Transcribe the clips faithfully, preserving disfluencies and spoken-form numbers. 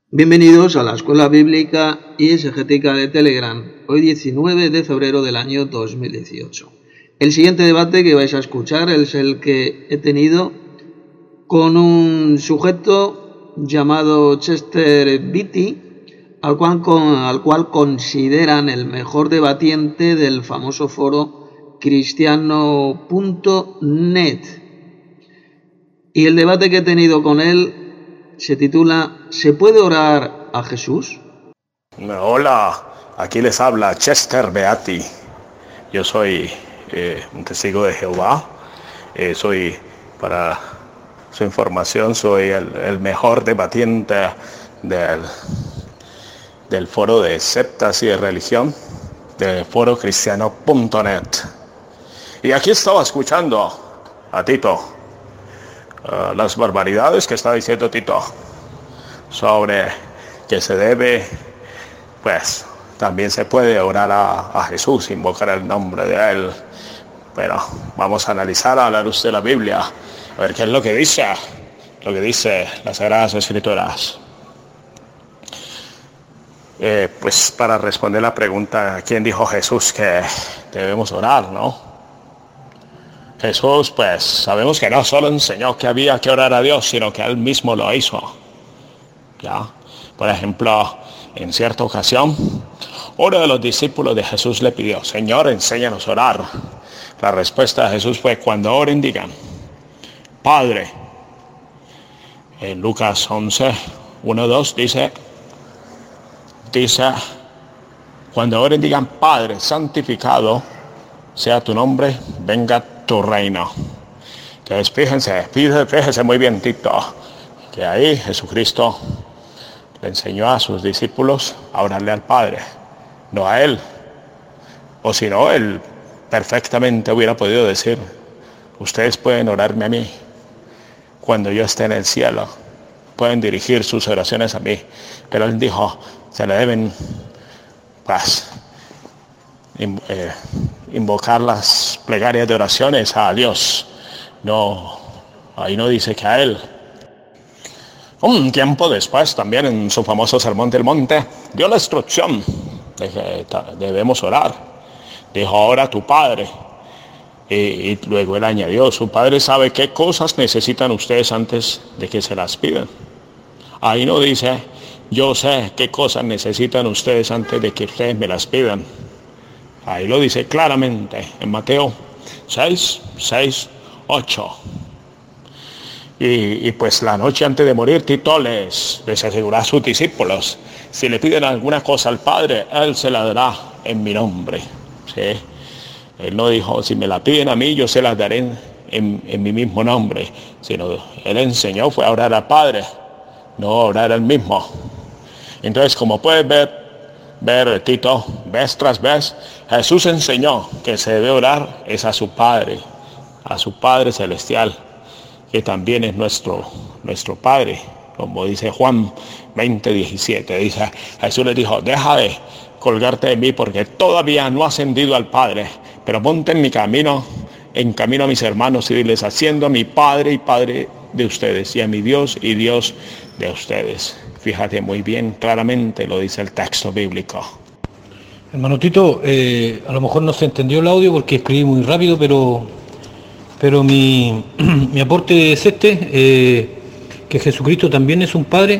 Bienvenidos a la Escuela Bíblica y Exegética de Telegram, hoy diecinueve de febrero del año dos mil dieciocho. El siguiente debate que vais a escuchar es el que he tenido con un sujeto llamado Chester Beatty, al cual, con, al cual consideran el mejor debatiente del famoso foro cristiano punto net. Y el debate que he tenido con él se titula ¿Se puede orar a Jesús? Hola, aquí les habla Chester Beatty. Yo soy eh, un testigo de Jehová. Eh, soy, para su información, soy el, el mejor debatiente del, del foro de sectas y de religión, del foro cristiano punto net. Y aquí estaba escuchando a Tito. Uh, las barbaridades que está diciendo Tito sobre que se debe, pues también se puede orar a, a Jesús, invocar el nombre de él. Pero vamos a analizar a la luz de la Biblia, a ver qué es lo que dice, lo que dice las Sagradas Escrituras. Eh, pues para responder la pregunta, ¿quién dijo Jesús que debemos orar, no? Jesús, pues, sabemos que no solo enseñó que había que orar a Dios, sino que Él mismo lo hizo. ¿Ya? Por ejemplo, en cierta ocasión, uno de los discípulos de Jesús le pidió, Señor, enséñanos a orar. La respuesta de Jesús fue, cuando oren, digan, Padre. En Lucas once, uno, dos, dice, dice, cuando oren, digan, Padre, santificado sea tu nombre, venga tu reino. Entonces fíjense, fíjense muy bien Tito, que ahí Jesucristo le enseñó a sus discípulos a orarle al Padre, no a él. O si no, él perfectamente hubiera podido decir, ustedes pueden orarme a mí cuando yo esté en el cielo, pueden dirigir sus oraciones a mí. Pero él dijo, se le deben, pues, eh, invocar las plegarias de oraciones a Dios. No, ahí no dice que a él. Un tiempo después, también en su famoso Sermón del Monte, dio la instrucción de que debemos orar. Dijo, ora a tu Padre. Y, y luego él añadió, su Padre sabe qué cosas necesitan ustedes antes de que se las pidan. Ahí no dice, yo sé qué cosas necesitan ustedes antes de que ustedes me las pidan. Ahí lo dice claramente en Mateo seis, seis, ocho. Y, y pues la noche antes de morir, Tito les, les aseguró a sus discípulos, si le piden alguna cosa al Padre, Él se la dará en mi nombre. ¿Sí? Él no dijo, si me la piden a mí, yo se las daré en, en, en mi mismo nombre. Sino Él enseñó, fue a orar al Padre, no a orar al mismo. Entonces, como puedes ver, ver Tito, vez tras vez, Jesús enseñó que se debe orar es a su Padre, a su Padre Celestial, que también es nuestro, nuestro Padre, como dice Juan veinte, diecisiete, dice, Jesús les dijo, deja de colgarte de mí porque todavía no he ascendido al Padre, pero ponte en mi camino, en camino a mis hermanos y diles, haciendo a mi Padre y Padre de ustedes, y a mi Dios y Dios de ustedes. Fíjate muy bien, claramente lo dice el texto bíblico. Hermano Tito, eh, a lo mejor no se entendió el audio porque escribí muy rápido, pero, pero mi, mi aporte es este, eh, que Jesucristo también es un Padre,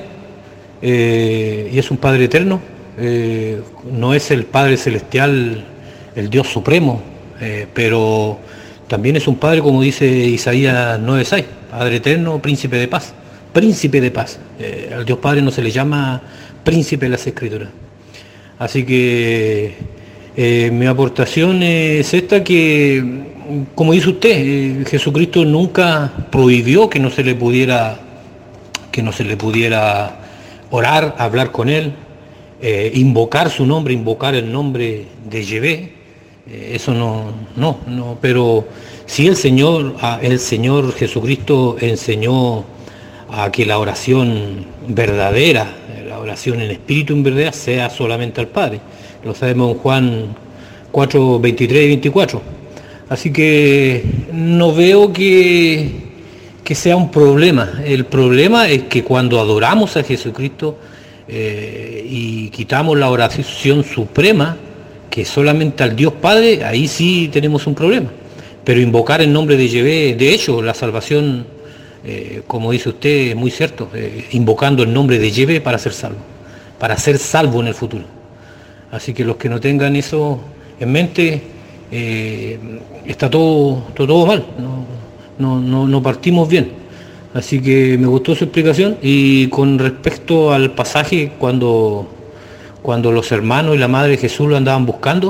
eh, y es un Padre eterno, eh, no es el Padre Celestial, el Dios Supremo, eh, pero también es un Padre, como dice Isaías nueve seis, Padre eterno, Príncipe de paz. Príncipe de paz. Eh, al Dios Padre no se le llama príncipe en las Escrituras. Así que eh, mi aportación es esta, que, como dice usted, eh, Jesucristo nunca prohibió que no se le pudiera, que no se le pudiera orar, hablar con él, eh, invocar su nombre, invocar el nombre de Yahvé. Eh, eso no, no, no. Pero sí el Señor, el Señor Jesucristo enseñó a que la oración verdadera, la oración en espíritu en verdad, sea solamente al Padre. Lo sabemos en Juan cuatro, veintitrés y veinticuatro. Así que no veo que, que sea un problema. El problema es que cuando adoramos a Jesucristo, eh, y quitamos la oración suprema, que solamente al Dios Padre, ahí sí tenemos un problema. Pero invocar el nombre de Yahvé, de hecho, la salvación, eh, como dice usted, es muy cierto, eh, invocando el nombre de Yahvé para ser salvo, para ser salvo en el futuro. Así que los que no tengan eso en mente, eh, está todo, todo, todo mal, no, no, no, no partimos bien. Así que me gustó su explicación. Y con respecto al pasaje, cuando, cuando los hermanos y la madre de Jesús lo andaban buscando,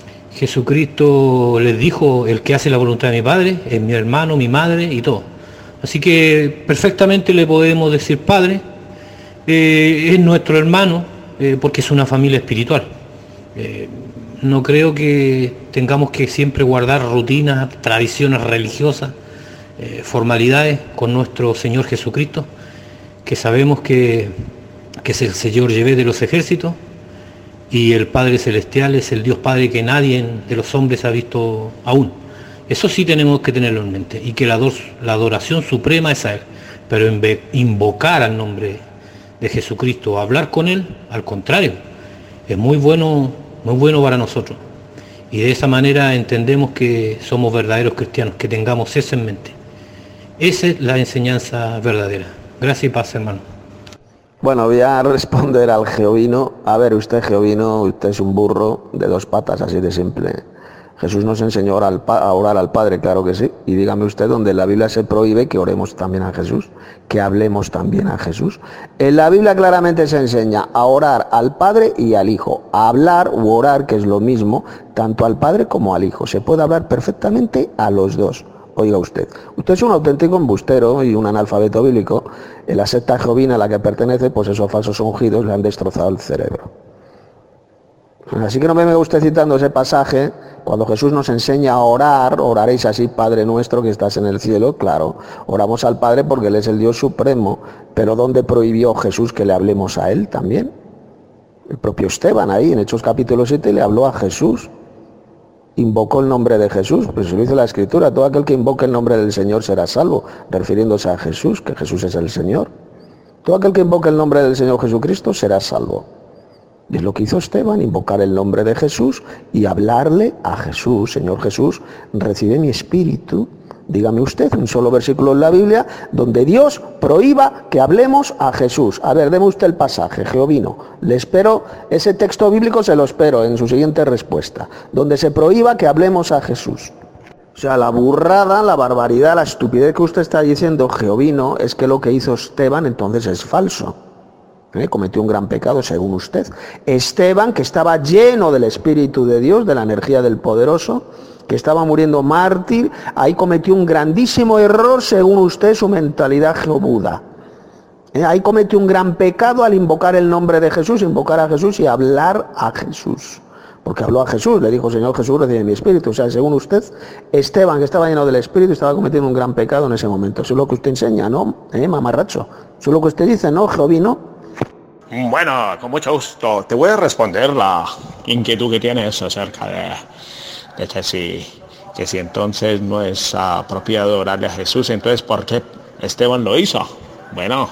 Jesucristo les dijo: el que hace la voluntad de mi Padre es mi hermano, mi madre y todo. Así que perfectamente le podemos decir Padre, eh, es nuestro hermano, eh, porque es una familia espiritual. Eh, no creo que tengamos que siempre guardar rutinas, tradiciones religiosas, eh, formalidades con nuestro Señor Jesucristo, que sabemos que, que es el Señor Yahvé de los ejércitos, y el Padre Celestial es el Dios Padre que nadie de los hombres ha visto aún. Eso sí tenemos que tenerlo en mente, y que la, dos, la adoración suprema es a Él. Pero invocar al nombre de Jesucristo, hablar con Él, al contrario, es muy bueno, muy bueno para nosotros. Y de esa manera entendemos que somos verdaderos cristianos, que tengamos eso en mente. Esa es la enseñanza verdadera. Gracias y paz, hermano. Bueno, voy a responder al Jehovino. A ver, usted, Jehovino, usted es un burro de dos patas, así de simple. Jesús nos enseñó a orar, a orar al Padre, claro que sí. Y dígame usted donde en la Biblia se prohíbe que oremos también a Jesús, que hablemos también a Jesús. En la Biblia claramente se enseña a orar al Padre y al Hijo. A hablar u orar, que es lo mismo, tanto al Padre como al Hijo. Se puede hablar perfectamente a los dos. Oiga usted, usted es un auténtico embustero y un analfabeto bíblico. En la secta jovina a la que pertenece, pues esos falsos ungidos le han destrozado el cerebro. Así que no me venga usted citando ese pasaje, cuando Jesús nos enseña a orar, oraréis así, Padre nuestro que estás en el cielo. Claro, oramos al Padre porque Él es el Dios supremo, pero ¿dónde prohibió Jesús que le hablemos a Él también? El propio Esteban ahí, en Hechos capítulo siete, le habló a Jesús. Invocó el nombre de Jesús, pues lo dice la Escritura: todo aquel que invoque el nombre del Señor será salvo, refiriéndose a Jesús, que Jesús es el Señor. Todo aquel que invoque el nombre del Señor Jesucristo será salvo. Y es lo que hizo Esteban, invocar el nombre de Jesús y hablarle a Jesús. Señor Jesús, recibe mi espíritu. Dígame usted un solo versículo en la Biblia donde Dios prohíba que hablemos a Jesús. A ver, deme usted el pasaje, Jehovino. Le espero, ese texto bíblico se lo espero en su siguiente respuesta, donde se prohíba que hablemos a Jesús. O sea, la burrada, la barbaridad, la estupidez que usted está diciendo, Jehovino, es que lo que hizo Esteban entonces es falso. ¿Eh? Cometió un gran pecado según usted. Esteban, que estaba lleno del Espíritu de Dios, de la energía del Poderoso, que estaba muriendo mártir, ahí cometió un grandísimo error según usted, su mentalidad jehovuda. ¿Eh? Ahí cometió un gran pecado al invocar el nombre de Jesús, invocar a Jesús y hablar a Jesús. Porque habló a Jesús, le dijo: Señor Jesús, recibe mi espíritu. O sea, según usted, Esteban, que estaba lleno del Espíritu, estaba cometiendo un gran pecado en ese momento. Eso es lo que usted enseña, ¿no? ¿Eh, mamarracho? Eso es lo que usted dice, ¿no, Jehovino? Bueno, con mucho gusto. Te voy a responder la inquietud que tienes acerca de, de que, si, que si entonces no es apropiado orarle a Jesús, entonces ¿por qué Esteban lo hizo? Bueno,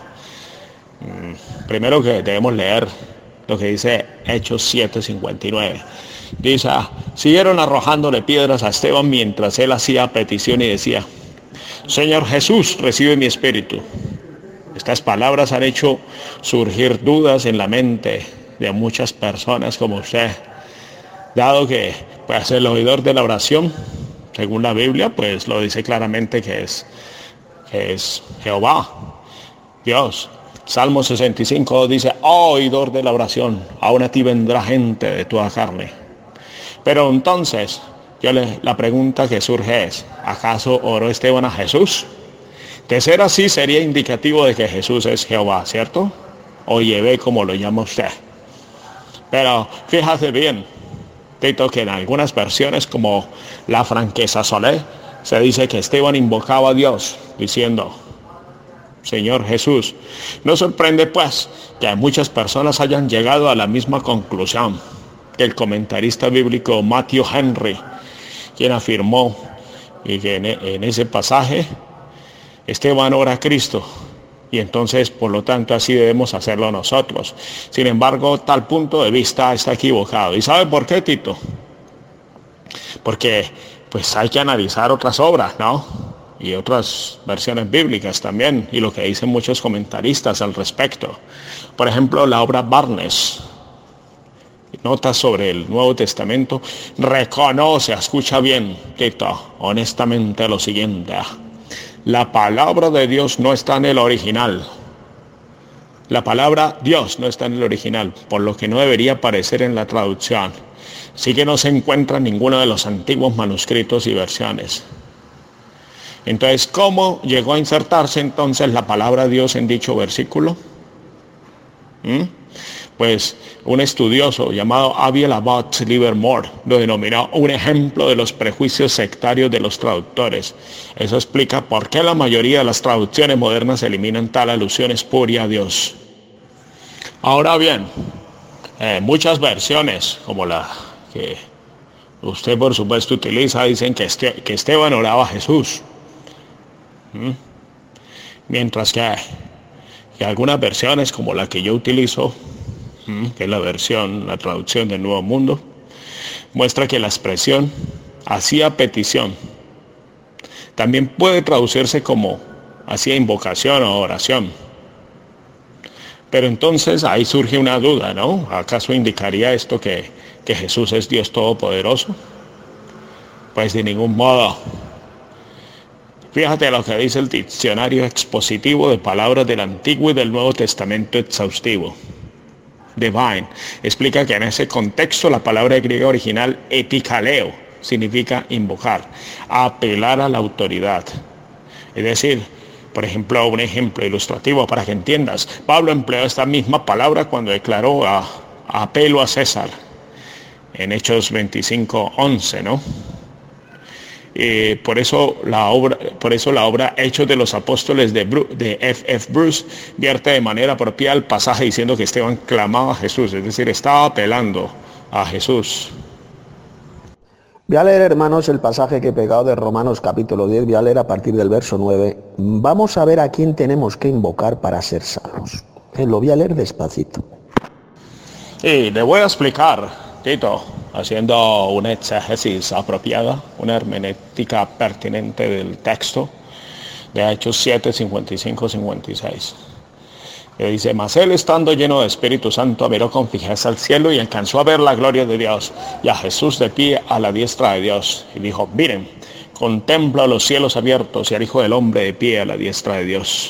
primero que debemos leer lo que dice Hechos siete cincuenta y nueve. Dice: siguieron arrojándole piedras a Esteban mientras él hacía petición y decía: Señor Jesús, recibe mi espíritu. Estas palabras han hecho surgir dudas en la mente de muchas personas como usted, dado que pues, el oidor de la oración, según la Biblia, pues lo dice claramente que es, que es Jehová, Dios. Salmo sesenta y cinco dice: oh, oidor de la oración, aún a ti vendrá gente de toda carne. Pero entonces, yo le, la pregunta que surge es: ¿acaso oró Esteban a Jesús? De ser así, sería indicativo de que Jesús es Jehová, ¿cierto? O Yahvé, como lo llama usted. Pero fíjate bien, Tito, que en algunas versiones, como la Franqueza Solé, se dice que Esteban invocaba a Dios, diciendo: Señor Jesús. No sorprende, pues, que muchas personas hayan llegado a la misma conclusión que el comentarista bíblico Matthew Henry, quien afirmó y que en, en ese pasaje Esteban ora a Cristo y entonces, por lo tanto, así debemos hacerlo nosotros. Sin embargo, tal punto de vista está equivocado. ¿Y sabe por qué, Tito? Porque pues hay que analizar otras obras, ¿no? Y otras versiones bíblicas también, y lo que dicen muchos comentaristas al respecto. Por ejemplo, la obra Barnes, notas sobre el Nuevo Testamento, reconoce, escucha bien, Tito, honestamente lo siguiente: la palabra de Dios no está en el original. La palabra Dios no está en el original, por lo que no debería aparecer en la traducción. Sí que no se encuentra en ninguno de los antiguos manuscritos y versiones. Entonces, ¿cómo llegó a insertarse entonces la palabra Dios en dicho versículo? ¿Mm? Pues un estudioso llamado Abiel Abbott Livermore lo denominó un ejemplo de los prejuicios sectarios de los traductores. Eso explica por qué la mayoría de las traducciones modernas eliminan tal alusión espuria a Dios. Ahora bien, eh, muchas versiones, como la que usted por supuesto utiliza, dicen que, este, que Esteban oraba a Jesús. ¿Mm? Mientras que, que algunas versiones, como la que yo utilizo, que es la versión, la traducción del Nuevo Mundo, muestra que la expresión hacía petición también puede traducirse como hacía invocación o oración. Pero entonces ahí surge una duda, ¿no? ¿Acaso indicaría esto que, que Jesús es Dios Todopoderoso? Pues de ningún modo. Fíjate lo que dice el diccionario expositivo de palabras del Antiguo y del Nuevo Testamento exhaustivo. Divine explica que en ese contexto la palabra griega original epikaleo significa invocar, apelar a la autoridad. Es decir, por ejemplo, un ejemplo ilustrativo para que entiendas, Pablo empleó esta misma palabra cuando declaró a, a apelo a César en Hechos veinticinco once, ¿no? Eh, por eso la obra, por eso la obra Hechos de los Apóstoles de, Bru, de F F Bruce vierte de manera apropiada el pasaje diciendo que Esteban clamaba a Jesús, es decir, estaba apelando a Jesús. Voy a leer, hermanos, el pasaje que he pegado de Romanos capítulo diez, voy a leer a partir del verso nueve. Vamos a ver a quién tenemos que invocar para ser salvos. Eh, lo voy a leer despacito. Y le voy a explicar, Tito, haciendo una exégesis apropiada, una hermenéutica pertinente del texto de Hechos siete, cincuenta y cinco, cincuenta y seis. Que dice, mas él estando lleno de Espíritu Santo miró con fijeza al cielo y alcanzó a ver la gloria de Dios y a Jesús de pie a la diestra de Dios. Y dijo, miren, contemplo los cielos abiertos y al Hijo del Hombre de pie a la diestra de Dios.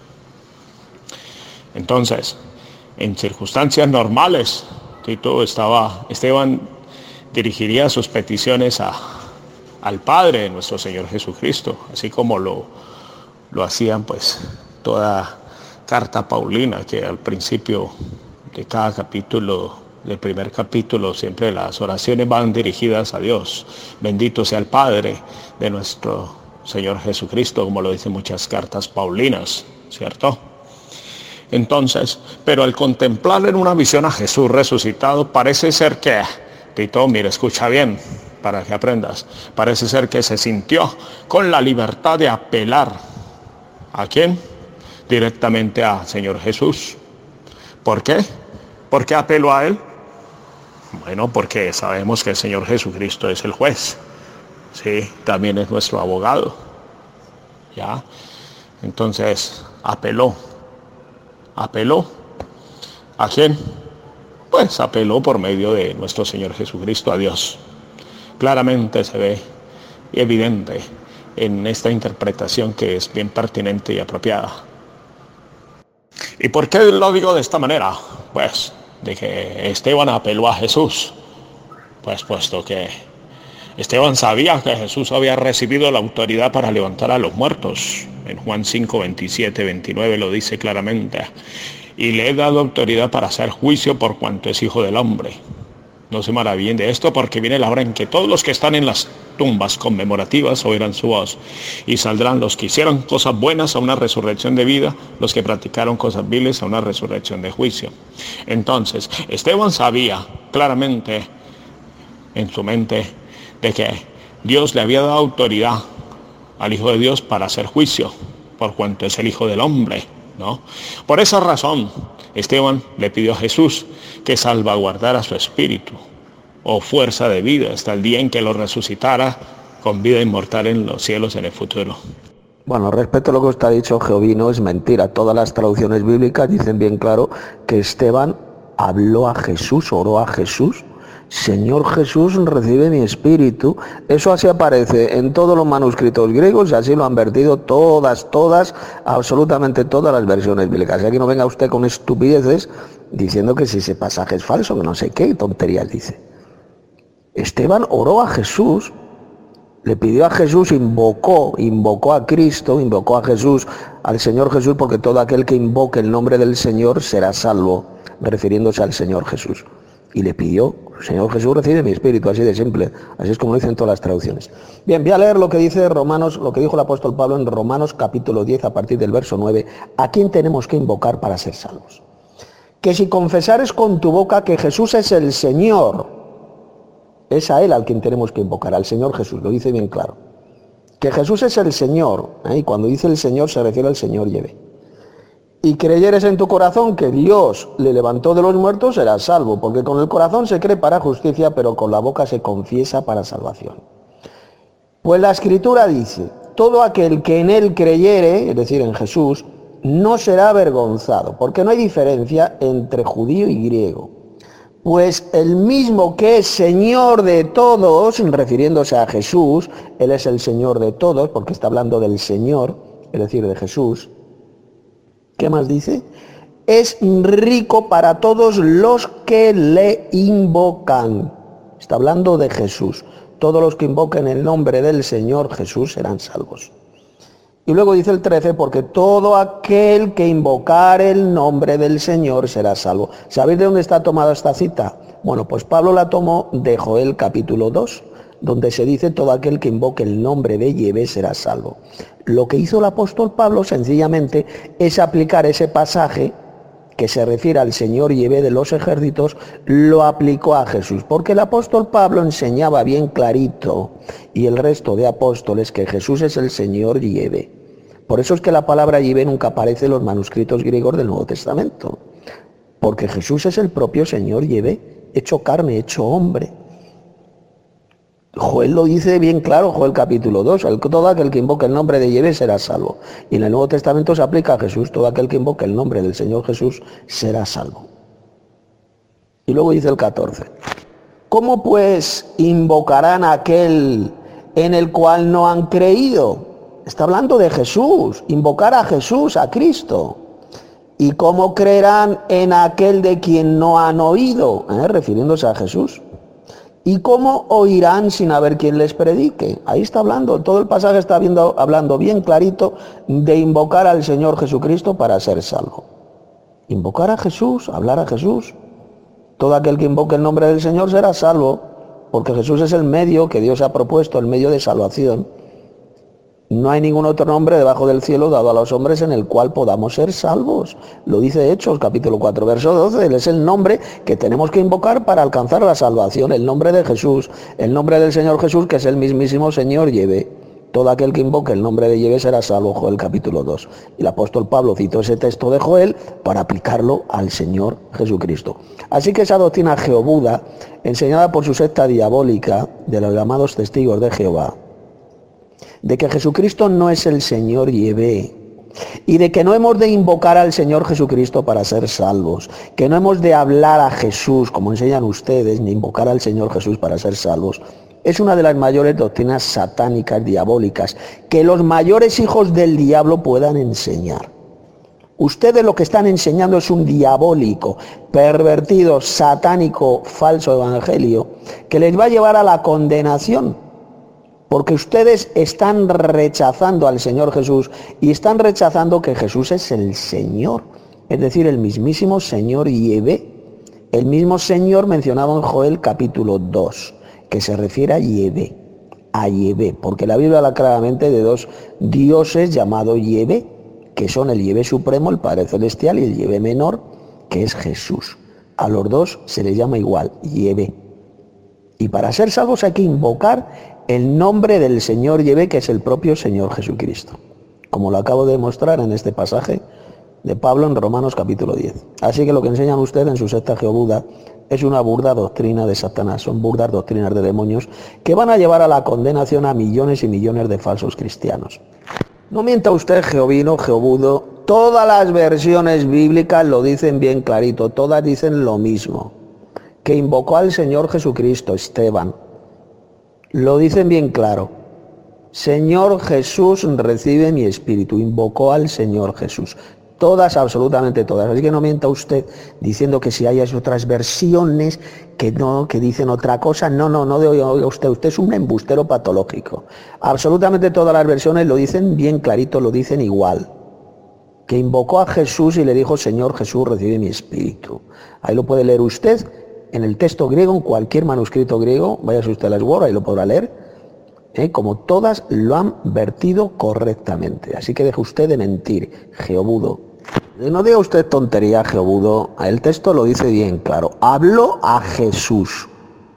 Entonces, en circunstancias normales, Tito estaba, Esteban dirigiría sus peticiones a, al Padre de nuestro Señor Jesucristo, así como lo, lo hacían pues toda carta paulina, que al principio de cada capítulo, del primer capítulo, siempre las oraciones van dirigidas a Dios. Bendito sea el Padre de nuestro Señor Jesucristo, como lo dicen muchas cartas paulinas, ¿cierto? Entonces, pero al contemplar en una visión a Jesús resucitado, parece ser que, Tito, mira, escucha bien, para que aprendas, parece ser que se sintió con la libertad de apelar. ¿A quién? Directamente a Señor Jesús. ¿Por qué? ¿Por qué apeló a Él? Bueno, porque sabemos que el Señor Jesucristo es el juez. Sí, también es nuestro abogado. ¿Ya? Entonces, apeló. ¿Apeló? ¿A quién? Pues apeló por medio de nuestro Señor Jesucristo a Dios. Claramente se ve evidente en esta interpretación que es bien pertinente y apropiada. ¿Y por qué lo digo de esta manera? Pues de que Esteban apeló a Jesús. Pues puesto que Esteban sabía que Jesús había recibido la autoridad para levantar a los muertos. En Juan cinco, veintisiete, veintinueve lo dice claramente. Y le he dado autoridad para hacer juicio por cuanto es hijo del hombre. No se maravillen de esto, porque viene la hora en que todos los que están en las tumbas conmemorativas oirán su voz, y saldrán los que hicieron cosas buenas a una resurrección de vida, los que practicaron cosas viles a una resurrección de juicio. Entonces, Esteban sabía claramente en su mente de que Dios le había dado autoridad al Hijo de Dios para hacer juicio, por cuanto es el Hijo del Hombre. ¿no? Por esa razón, Esteban le pidió a Jesús que salvaguardara su espíritu o fuerza de vida hasta el día en que lo resucitara con vida inmortal en los cielos en el futuro. Bueno, respecto a lo que usted ha dicho, Geovino, es mentira. Todas las traducciones bíblicas dicen bien claro que Esteban habló a Jesús, oró a Jesús. Señor Jesús, recibe mi espíritu. Eso así aparece en todos los manuscritos griegos y así lo han vertido todas, todas, absolutamente todas las versiones bíblicas. Y aquí no venga usted con estupideces diciendo que si ese pasaje es falso, que no sé qué tonterías dice. Esteban oró a Jesús, le pidió a Jesús, invocó, invocó a Cristo, invocó a Jesús, al Señor Jesús, porque todo aquel que invoque el nombre del Señor será salvo, refiriéndose al Señor Jesús. Y le pidió, Señor Jesús, recibe mi espíritu, así de simple, así es como lo dicen todas las traducciones. Bien, voy a leer lo que dice Romanos, lo que dijo el apóstol Pablo en Romanos capítulo diez, a partir del verso nueve, ¿a quién tenemos que invocar para ser salvos? Que si confesares con tu boca que Jesús es el Señor, es a Él al quien tenemos que invocar, al Señor Jesús, lo dice bien claro. Que Jesús es el Señor, ¿eh? Y cuando dice el Señor se refiere al Señor Yahvé. Y creyeres en tu corazón que Dios le levantó de los muertos, serás salvo, porque con el corazón se cree para justicia, pero con la boca se confiesa para salvación. Pues la Escritura dice, todo aquel que en Él creyere, es decir, en Jesús, no será avergonzado, porque no hay diferencia entre judío y griego. Pues el mismo que es Señor de todos, refiriéndose a Jesús, Él es el Señor de todos, porque está hablando del Señor, es decir, de Jesús. ¿Qué más dice? Es rico para todos los que le invocan. Está hablando de Jesús. Todos los que invoquen el nombre del Señor Jesús serán salvos. Y luego dice el trece, porque todo aquel que invocare el nombre del Señor será salvo. ¿Sabéis de dónde está tomada esta cita? Bueno, pues Pablo la tomó de Joel capítulo dos, donde se dice todo aquel que invoque el nombre de Yahvé será salvo. Lo que hizo el apóstol Pablo sencillamente es aplicar ese pasaje que se refiere al Señor Yahvé de los ejércitos, lo aplicó a Jesús, porque el apóstol Pablo enseñaba bien clarito, y el resto de apóstoles, que Jesús es el Señor Yahvé. Por eso es que la palabra Yahvé nunca aparece en los manuscritos griegos del Nuevo Testamento, porque Jesús es el propio Señor Yahvé, hecho carne, hecho hombre. Joel lo dice bien claro, Joel capítulo dos, todo aquel que invoque el nombre de Yahvé será salvo. Y en el Nuevo Testamento se aplica a Jesús, todo aquel que invoque el nombre del Señor Jesús será salvo. Y luego dice el catorce, ¿cómo pues invocarán a aquel en el cual no han creído? Está hablando de Jesús, invocar a Jesús, a Cristo. ¿Y cómo creerán en aquel de quien no han oído? ¿Eh? Refiriéndose a Jesús. ¿Y cómo oirán sin haber quien les predique? Ahí está hablando, todo el pasaje está viendo, hablando bien clarito de invocar al Señor Jesucristo para ser salvo. Invocar a Jesús, hablar a Jesús. Todo aquel que invoque el nombre del Señor será salvo, porque Jesús es el medio que Dios ha propuesto, el medio de salvación. No hay ningún otro nombre debajo del cielo dado a los hombres en el cual podamos ser salvos. Lo dice Hechos, capítulo cuatro, verso doce. Él es el nombre que tenemos que invocar para alcanzar la salvación. El nombre de Jesús, el nombre del Señor Jesús, que es el mismísimo Señor Yahvé. Todo aquel que invoque el nombre de Yahvé será salvo, Joel capítulo dos. Y el apóstol Pablo citó ese texto de Joel para aplicarlo al Señor Jesucristo. Así que esa doctrina geobuda, enseñada por su secta diabólica de los llamados testigos de Jehová, de que Jesucristo no es el Señor Yahvé, y de que no hemos de invocar al Señor Jesucristo para ser salvos, que no hemos de hablar a Jesús, como enseñan ustedes, ni invocar al Señor Jesús para ser salvos, es una de las mayores doctrinas satánicas, diabólicas, que los mayores hijos del diablo puedan enseñar. Ustedes lo que están enseñando es un diabólico, pervertido, satánico, falso evangelio, que les va a llevar a la condenación. Porque ustedes están rechazando al Señor Jesús y están rechazando que Jesús es el Señor, es decir, el mismísimo Señor Yahvé, el mismo Señor mencionado en Joel capítulo dos, que se refiere a Yahvé, a Yahvé, porque la Biblia habla claramente de dos dioses llamados Yahvé, que son el Yahvé supremo, el Padre Celestial, y el Yahvé menor, que es Jesús. A los dos se les llama igual, Yahvé. Y para ser salvos hay que invocar el nombre del Señor Yahvé, que es el propio Señor Jesucristo. Como lo acabo de mostrar en este pasaje de Pablo en Romanos capítulo diez. Así que lo que enseñan ustedes en su secta Geobuda es una burda doctrina de Satanás, son burdas doctrinas de demonios que van a llevar a la condenación a millones y millones de falsos cristianos. No mienta usted, Geovino, Geobudo, todas las versiones bíblicas lo dicen bien clarito, todas dicen lo mismo, que invocó al Señor Jesucristo, Esteban, lo dicen bien claro. Señor Jesús, recibe mi espíritu, invocó al Señor Jesús. Todas, absolutamente todas. Así que no mienta usted diciendo que si hay otras versiones que no, que dicen otra cosa. No, no, no oiga usted. Usted es un embustero patológico. Absolutamente todas las versiones lo dicen bien clarito, lo dicen igual. Que invocó a Jesús y le dijo, Señor Jesús, recibe mi espíritu. Ahí lo puede leer usted en el texto griego, en cualquier manuscrito griego. Váyase usted a las Word, ahí lo podrá leer. ¿Eh? Como todas lo han vertido correctamente. Así que deje usted de mentir, Geobudo. No diga usted tontería, Geobudo. El texto lo dice bien claro. Habló a Jesús.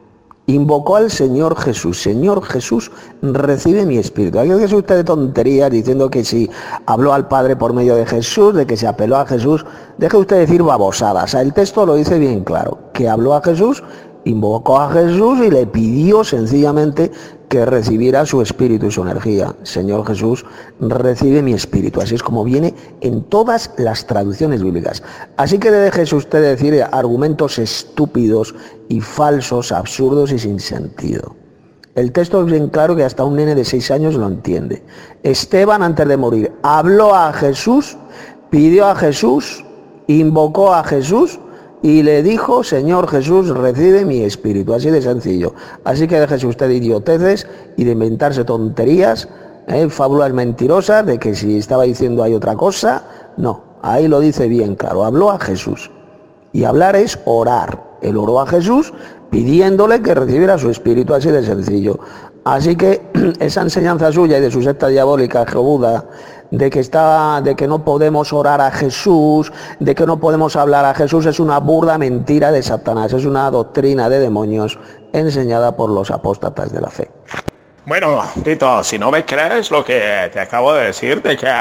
Invocó al Señor Jesús. Señor Jesús, recibe mi espíritu. Aquí dice usted de tonterías diciendo que si habló al Padre por medio de Jesús, de que se apeló a Jesús. Deje usted decir babosadas. El texto lo dice bien claro. Que habló a Jesús, invocó a Jesús y le pidió sencillamente que recibiera su espíritu y su energía. Señor Jesús, recibe mi espíritu. Así es como viene en todas las traducciones bíblicas. Así que déjese usted decir argumentos estúpidos y falsos, absurdos y sin sentido. El texto es bien claro que hasta un nene de seis años lo entiende. Esteban, antes de morir, habló a Jesús, pidió a Jesús, invocó a Jesús y le dijo, Señor Jesús, recibe mi espíritu. Así de sencillo. Así que déjese usted de idioteces y de inventarse tonterías, eh, fábulas mentirosas, de que si estaba diciendo hay otra cosa. No, ahí lo dice bien claro. Habló a Jesús. Y hablar es orar. Él oró a Jesús pidiéndole que recibiera su espíritu, así de sencillo. Así que esa enseñanza suya y de su secta diabólica, Geobuda, de que está, de que no podemos orar a Jesús, de que no podemos hablar a Jesús, es una burda mentira de Satanás, es una doctrina de demonios enseñada por los apóstatas de la fe. Bueno, Tito, si no me crees lo que te acabo de decir, de que,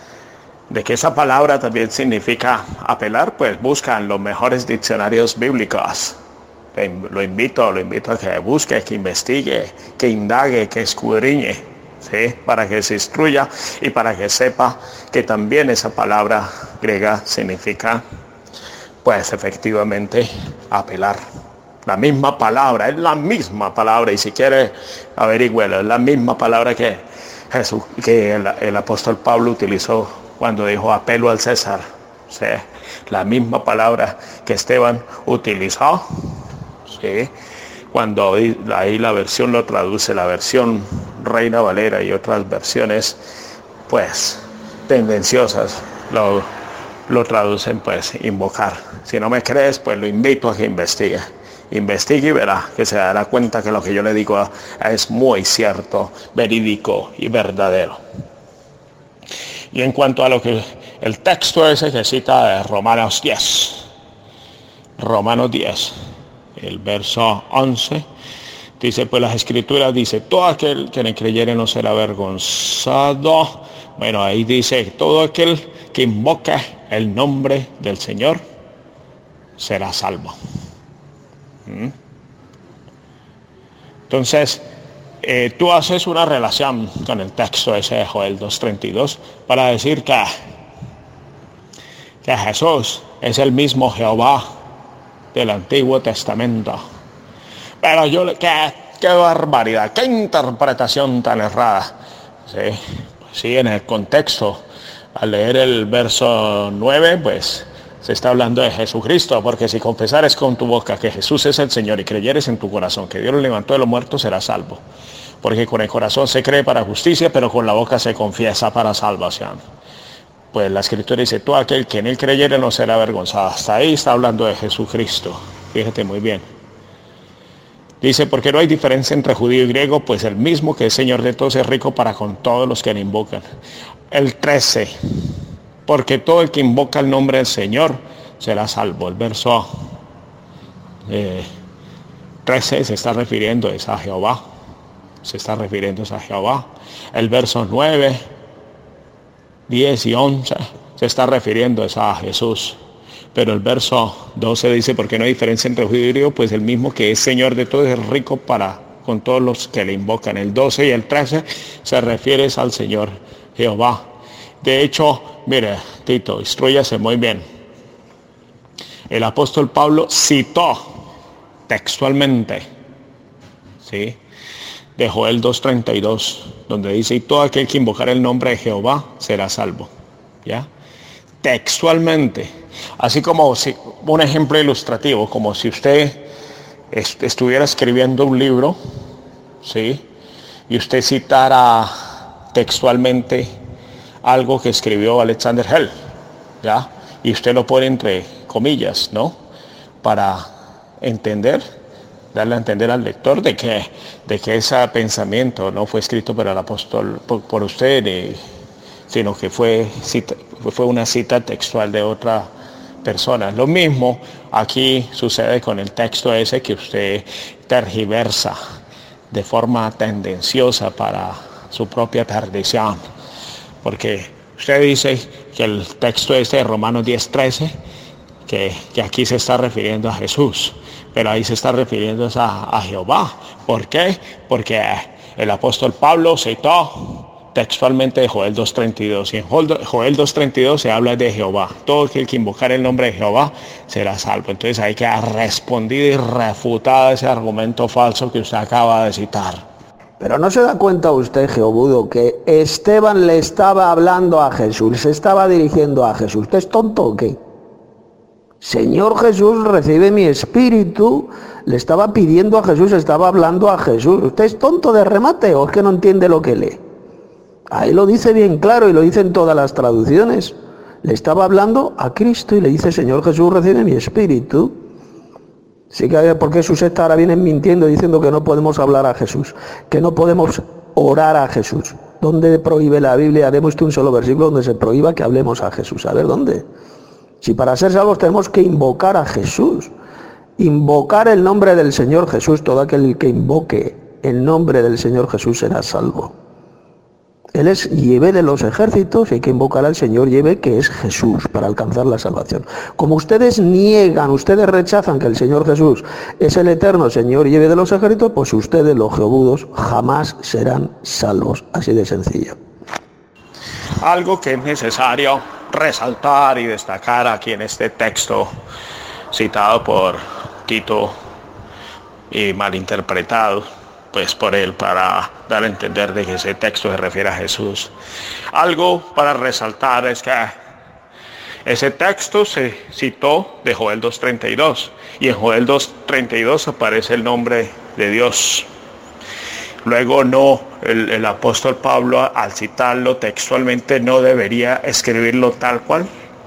de que esa palabra también significa apelar, pues busca en los mejores diccionarios bíblicos. Lo invito, lo invito a que busque, que investigue, que indague, que escudriñe, ¿sí? Para que se instruya y para que sepa que también esa palabra griega significa, pues efectivamente, apelar. La misma palabra, es la misma palabra, y si quiere averigüelo, es la misma palabra que Jesús, que el, el apóstol Pablo utilizó cuando dijo apelo al César, ¿sí? La misma palabra que Esteban utilizó. ¿Sí? Cuando ahí la versión lo traduce, la versión Reina Valera y otras versiones pues tendenciosas lo, lo traducen pues invocar. Si no me crees, pues lo invito a que investigue. Investigue y verá, que se dará cuenta que lo que yo le digo es muy cierto, verídico y verdadero. Y en cuanto a lo que el texto ese que cita de Romanos diez, Romanos diez, el verso once, dice, pues las escrituras dice, todo aquel que le creyere no será avergonzado. Bueno, ahí dice, todo aquel que invoca el nombre del Señor será salvo. ¿Mm? Entonces, eh, tú haces una relación con el texto ese de Joel dos treinta y dos para decir que, que Jesús es el mismo Jehová del Antiguo Testamento. Pero yo, qué, qué barbaridad, qué interpretación tan errada. Sí, pues sí, en el contexto, al leer el verso nueve, pues se está hablando de Jesucristo, porque si confesares con tu boca que Jesús es el Señor y creyeres en tu corazón que Dios lo levantó de los muertos, serás salvo. Porque con el corazón se cree para justicia, pero con la boca se confiesa para salvación. Pues la escritura dice, todo aquel que en él creyere no será avergonzado. Hasta ahí está hablando de Jesucristo. Fíjate muy bien. Dice, porque no hay diferencia entre judío y griego, pues el mismo que es Señor de todos es rico para con todos los que le invocan. El trece, porque todo el que invoca el nombre del Señor será salvo. El verso eh, trece se está refiriendo es a Jehová. Se está refiriendo a Jehová. El verso nueve, diez y once, se está refiriendo es a Jesús. Pero el verso doce dice, porque no hay diferencia entre judío y griego, pues el mismo que es Señor de todos es rico para con todos los que le invocan. El doce y el trece se refiere al Señor Jehová. De hecho, mire, Tito, instrúyase muy bien. El apóstol Pablo citó textualmente, ¿sí?, de Joel dos treinta y dos, donde dice, y todo aquel que invocar el nombre de Jehová será salvo. ¿Ya? Textualmente. Así como si, un ejemplo ilustrativo, como si usted est- estuviera escribiendo un libro, ¿sí?, y usted citara textualmente algo que escribió Alexander Hell, ¿ya? Y usted lo pone entre comillas, ¿no?, para entender, darle a entender al lector de que, de que ese pensamiento no fue escrito por el apóstol, por, por usted, eh, sino que fue, cita, fue una cita textual de otra persona. Lo mismo aquí sucede con el texto ese que usted tergiversa de forma tendenciosa para su propia perdición. Porque usted dice que el texto este de Romanos diez trece, que, que aquí se está refiriendo a Jesús, pero ahí se está refiriendo a, a Jehová. ¿Por qué? Porque el apóstol Pablo citó textualmente de Joel dos treinta y dos, y en Joel dos treinta y dos se habla de Jehová. Todo aquel que invocar el nombre de Jehová será salvo. Entonces hay que haber respondido y refutado ese argumento falso que usted acaba de citar. Pero no se da cuenta usted, Jeobudo, que Esteban le estaba hablando a Jesús, se estaba dirigiendo a Jesús. ¿Usted es tonto o qué? Señor Jesús, recibe mi espíritu. Le estaba pidiendo a Jesús, estaba hablando a Jesús. ¿Usted es tonto de remate o es que no entiende lo que lee? Ahí lo dice bien claro y lo dicen todas las traducciones. Le estaba hablando a Cristo y le dice, Señor Jesús, recibe mi espíritu. Sí, que ¿por qué su secta ahora vienen mintiendo diciendo que no podemos hablar a Jesús? Que no podemos orar a Jesús. ¿Dónde prohíbe la Biblia? Deme usted un solo versículo donde se prohíba que hablemos a Jesús. A ver, ¿dónde? Si para ser salvos tenemos que invocar a Jesús. Invocar el nombre del Señor Jesús. Todo aquel que invoque el nombre del Señor Jesús será salvo. Él es Yahvé de los ejércitos y hay que invocar al Señor Yahvé, que es Jesús, para alcanzar la salvación. Como ustedes niegan, ustedes rechazan que el Señor Jesús es el eterno Señor Yahvé de los ejércitos, pues ustedes, los jeobudos, jamás serán salvos. Así de sencillo. Algo que es necesario resaltar y destacar aquí en este texto citado por Tito y malinterpretado pues por él, para dar a entender de que ese texto se refiere a Jesús. Algo para resaltar es que ese texto se citó de Joel dos treinta y dos, y en Joel dos treinta y dos aparece el nombre de Dios. Luego no, el, el apóstol Pablo al citarlo textualmente no debería escribirlo tal cual,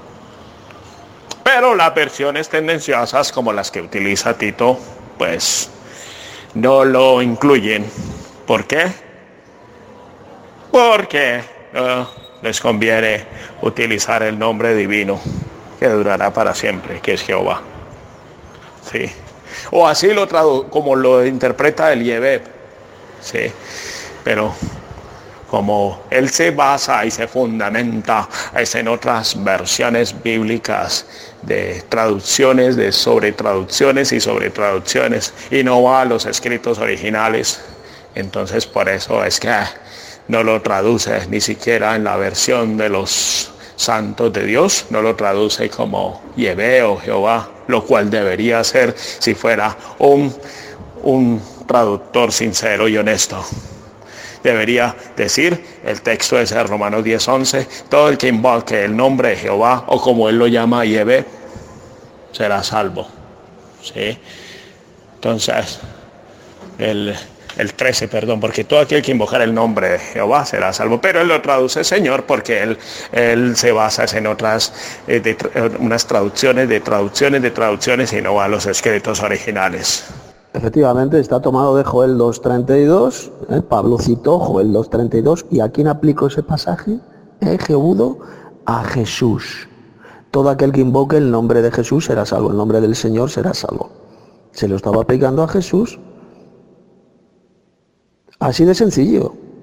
pero las versiones tendenciosas como las que utiliza Tito pues no lo incluyen. ¿Por qué? Porque uh, les conviene utilizar el nombre divino que durará para siempre, que es Jehová. Sí. O así lo tradu- como lo interpreta el Yahvé. Sí. Pero como él se basa y se fundamenta es en otras versiones bíblicas de traducciones, de sobretraducciones y sobretraducciones, y no va a los escritos originales. Entonces por eso es que no lo traduce ni siquiera en la versión de los santos de Dios, no lo traduce como Yahvé o Jehová, lo cual debería ser si fuera un, un traductor sincero y honesto. Debería decir, el texto es de Romanos diez once, todo el que invoque el nombre de Jehová, o como él lo llama Yahvé, será salvo. ¿Sí? Entonces, el, el trece, perdón, porque todo aquel que invocar el nombre de Jehová será salvo. Pero él lo traduce Señor porque él, él se basa en otras, eh, de, unas traducciones de traducciones de traducciones y no a los escritos originales. Efectivamente, está tomado de Joel dos treinta y dos, ¿eh? Pablo citó Joel dos treinta y dos, ¿y a quién aplicó ese pasaje? ¿Eh, Jehudo? A Jesús. Todo aquel que invoque el nombre de Jesús será salvo, el nombre del Señor será salvo. Se lo estaba aplicando a Jesús. Así de sencillo.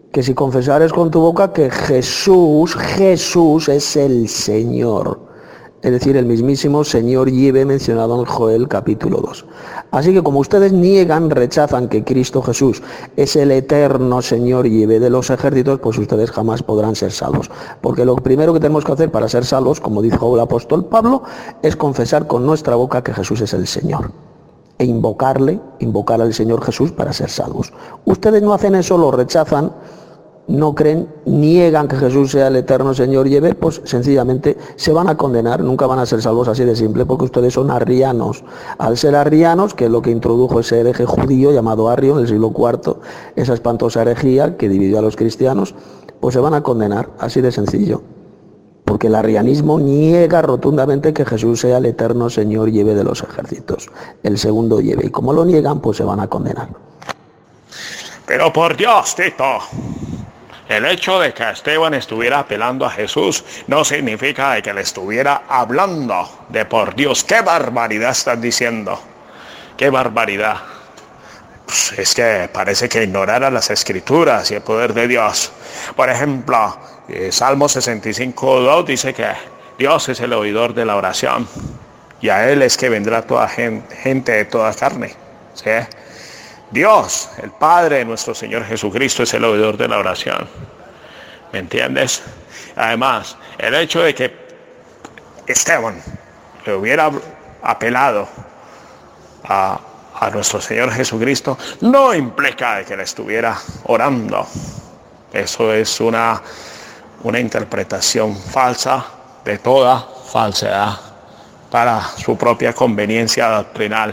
que si confesares con tu boca que Jesús, Jesús es el Señor. Es decir, el mismísimo Señor Yahvé mencionado en Joel capítulo dos. Así que como ustedes niegan, rechazan que Cristo Jesús es el eterno Señor Yahvé de los ejércitos, pues ustedes jamás podrán ser salvos. Porque lo primero que tenemos que hacer para ser salvos, como dijo el apóstol Pablo, es confesar con nuestra boca que Jesús es el Señor. E invocarle, invocar al Señor Jesús para ser salvos. Ustedes no hacen eso, lo rechazan, no creen, niegan que Jesús sea el eterno Señor Yahvé, pues sencillamente se van a condenar, nunca van a ser salvos, así de simple, porque ustedes son arrianos. Al ser arrianos, que es lo que introdujo ese hereje judío llamado Arrio en el siglo cuarto, esa espantosa herejía que dividió a los cristianos, pues se van a condenar, así de sencillo. Porque el arrianismo niega rotundamente que Jesús sea el eterno Señor Yahvé de los ejércitos, el segundo Yahvé, y como lo niegan, pues se van a condenar. Pero por Dios, Tito, el hecho de que Esteban estuviera apelando a Jesús no significa de que le estuviera hablando de por Dios. ¿Qué barbaridad estás diciendo? ¿Qué barbaridad? Pues es que parece que ignorara las escrituras y el poder de Dios. Por ejemplo, eh, Salmo sesenta y cinco, dos dice que Dios es el oidor de la oración y a Él es que vendrá toda gente, gente de toda carne. ¿Sí? Dios, el Padre de nuestro Señor Jesucristo, es el oidor de la oración. ¿Me entiendes? Además, el hecho de que Esteban le hubiera apelado a, a nuestro Señor Jesucristo no implica de que le estuviera orando. Eso es una, una interpretación falsa de toda falsedad para su propia conveniencia doctrinal.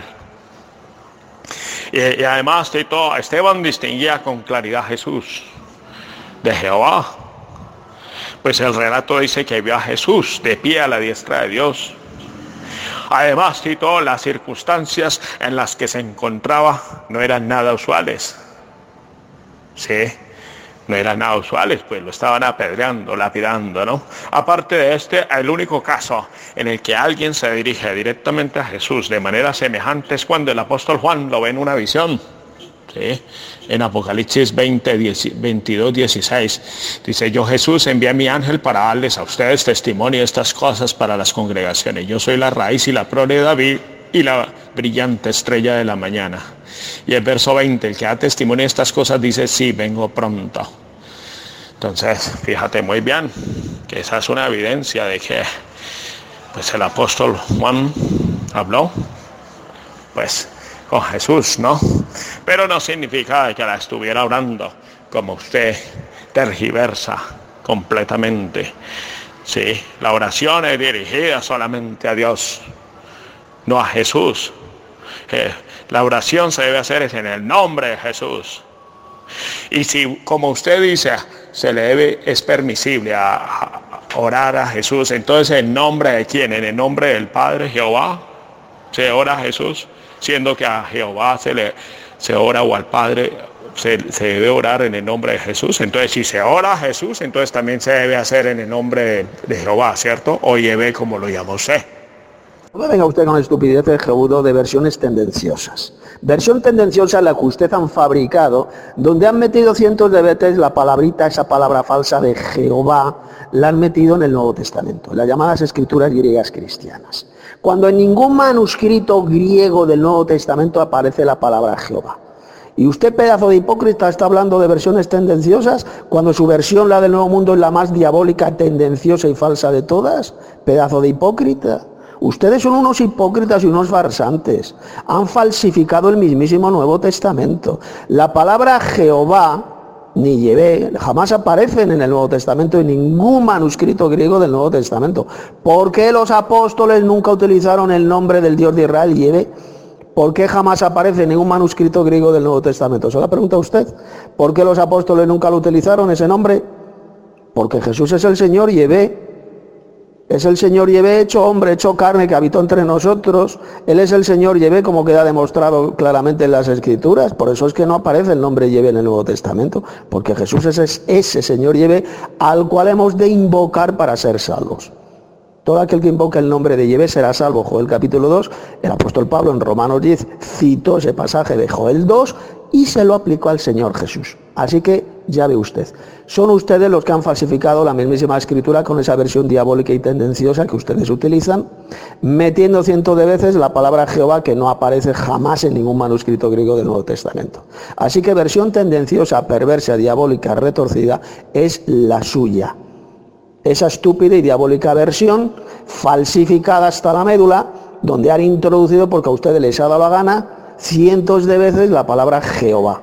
Y, y además, Tito, Esteban distinguía con claridad a Jesús de Jehová. Pues el relato dice que vio a Jesús de pie a la diestra de Dios. Además, Tito, las circunstancias en las que se encontraba no eran nada usuales. Sí, no eran nada usuales, pues lo estaban apedreando, lapidando, ¿no? Aparte de este, el único caso en el que alguien se dirige directamente a Jesús de manera semejante es cuando el apóstol Juan lo ve en una visión. ¿Sí? En Apocalipsis veinte, veintidós, dieciséis dice: yo Jesús envié a mi ángel para darles a ustedes testimonio de estas cosas para las congregaciones. Yo soy la raíz y la prole de David y la brillante estrella de la mañana. Y el verso veinte, el que da testimonio de estas cosas dice: sí, vengo pronto. Entonces, fíjate muy bien que esa es una evidencia de que pues el apóstol Juan habló pues con Jesús, ¿no? Pero no significa que la estuviera orando como usted tergiversa completamente. Sí, la oración es dirigida solamente a Dios, no a Jesús. Eh, la oración se debe hacer es en el nombre de Jesús. Y si, como usted dice, se le debe, es permisible a, a orar a Jesús, entonces ¿en nombre de quién? ¿En el nombre del Padre Jehová se ora a Jesús? Siendo que a Jehová se le se ora o al Padre se, se debe orar en el nombre de Jesús. Entonces si se ora a Jesús, entonces también se debe hacer en el nombre de, de Jehová, ¿cierto? O Yahvé, como lo llama usted. No venga usted con estupideces, Jeudo, de versiones tendenciosas. Versión tendenciosa la que usted han fabricado, donde han metido cientos de veces la palabrita, esa palabra falsa de Jehová, la han metido en el Nuevo Testamento, en las llamadas escrituras griegas cristianas. Cuando en ningún manuscrito griego del Nuevo Testamento aparece la palabra Jehová. Y usted, pedazo de hipócrita, está hablando de versiones tendenciosas, cuando su versión, la del Nuevo Mundo, es la más diabólica, tendenciosa y falsa de todas. Pedazo de hipócrita. Ustedes son unos hipócritas y unos farsantes. Han falsificado el mismísimo Nuevo Testamento. La palabra Jehová ni Yahvé jamás aparecen en el Nuevo Testamento, en ningún manuscrito griego del Nuevo Testamento. ¿Por qué los apóstoles nunca utilizaron el nombre del Dios de Israel, Yahvé? ¿Por qué jamás aparece en ningún manuscrito griego del Nuevo Testamento? ¿Se la pregunta usted? ¿Por qué los apóstoles nunca lo utilizaron ese nombre? Porque Jesús es el Señor Yahvé. Es el Señor Yahvé hecho hombre, hecho carne, que habitó entre nosotros. Él es el Señor Yahvé, como queda demostrado claramente en las Escrituras. Por eso es que no aparece el nombre Yahvé en el Nuevo Testamento, porque Jesús es ese Señor Yahvé al cual hemos de invocar para ser salvos. Todo aquel que invoque el nombre de Yahvé será salvo. Joel capítulo dos, el apóstol Pablo en Romanos diez citó ese pasaje de Joel dos y se lo aplicó al Señor Jesús. Así que ya ve usted, son ustedes los que han falsificado la mismísima escritura con esa versión diabólica y tendenciosa que ustedes utilizan, metiendo cientos de veces la palabra Jehová, que no aparece jamás en ningún manuscrito griego del Nuevo Testamento. Así que versión tendenciosa, perversa, diabólica, retorcida es la suya. Esa estúpida y diabólica versión, falsificada hasta la médula, donde han introducido, porque a ustedes les ha dado la gana, cientos de veces la palabra Jehová,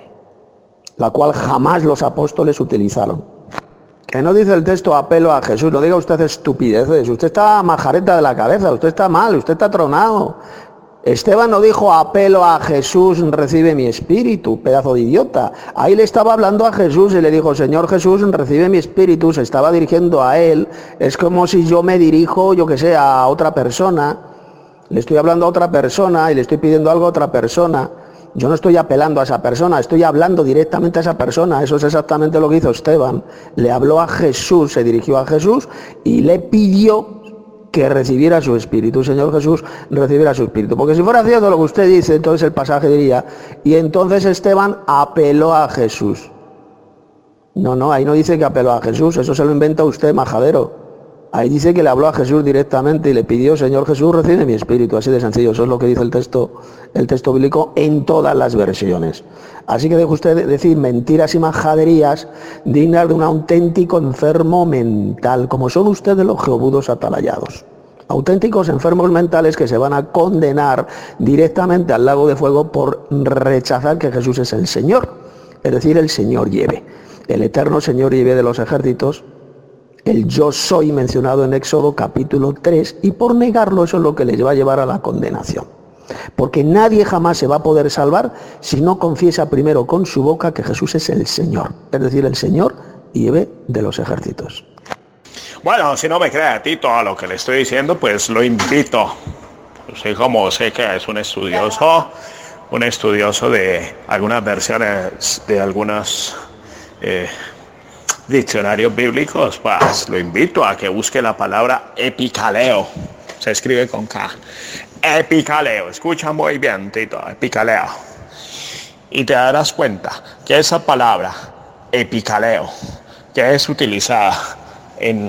la cual jamás los apóstoles utilizaron. Que no dice el texto apelo a Jesús, no diga usted estupideces, usted está majareta de la cabeza, usted está mal, usted está tronado. Esteban no dijo apelo a Jesús, recibe mi espíritu, pedazo de idiota. Ahí le estaba hablando a Jesús y le dijo, Señor Jesús, recibe mi espíritu, se estaba dirigiendo a él. Es como si yo me dirijo, yo que sé, a otra persona. Le estoy hablando a otra persona y le estoy pidiendo algo a otra persona. Yo no estoy apelando a esa persona, estoy hablando directamente a esa persona. Eso es exactamente lo que hizo Esteban. Le habló a Jesús, se dirigió a Jesús y le pidió que recibiera su espíritu. Señor Jesús, recibiera su espíritu. Porque si fuera cierto lo que usted dice, entonces el pasaje diría, y entonces Esteban apeló a Jesús. No, no, ahí no dice que apeló a Jesús, eso se lo inventa usted, majadero. Ahí dice que le habló a Jesús directamente y le pidió, Señor Jesús, recibe mi espíritu, así de sencillo. Eso es lo que dice el texto, el texto bíblico en todas las versiones. Así que deje usted decir mentiras y majaderías dignas de un auténtico enfermo mental, como son ustedes los jeobudos atalayados. Auténticos enfermos mentales que se van a condenar directamente al lago de fuego por rechazar que Jesús es el Señor, es decir, el Señor Yahvé, el eterno Señor Yahvé de los ejércitos, el yo soy mencionado en Éxodo capítulo tres, y por negarlo eso es lo que les va a llevar a la condenación. Porque nadie jamás se va a poder salvar si no confiesa primero con su boca que Jesús es el Señor, es decir, el Señor Yahvé de los ejércitos. Bueno, si no me cree a ti todo lo que le estoy diciendo, pues lo invito. Usted, como sé que es un estudioso, un estudioso de algunas versiones, de algunos eh, diccionarios bíblicos, pues lo invito a que busque la palabra epicaleo. Se escribe con K. Epicaleo. Escucha muy bien, Tito. Epicaleo. Y te darás cuenta que esa palabra, epicaleo, que es utilizada en,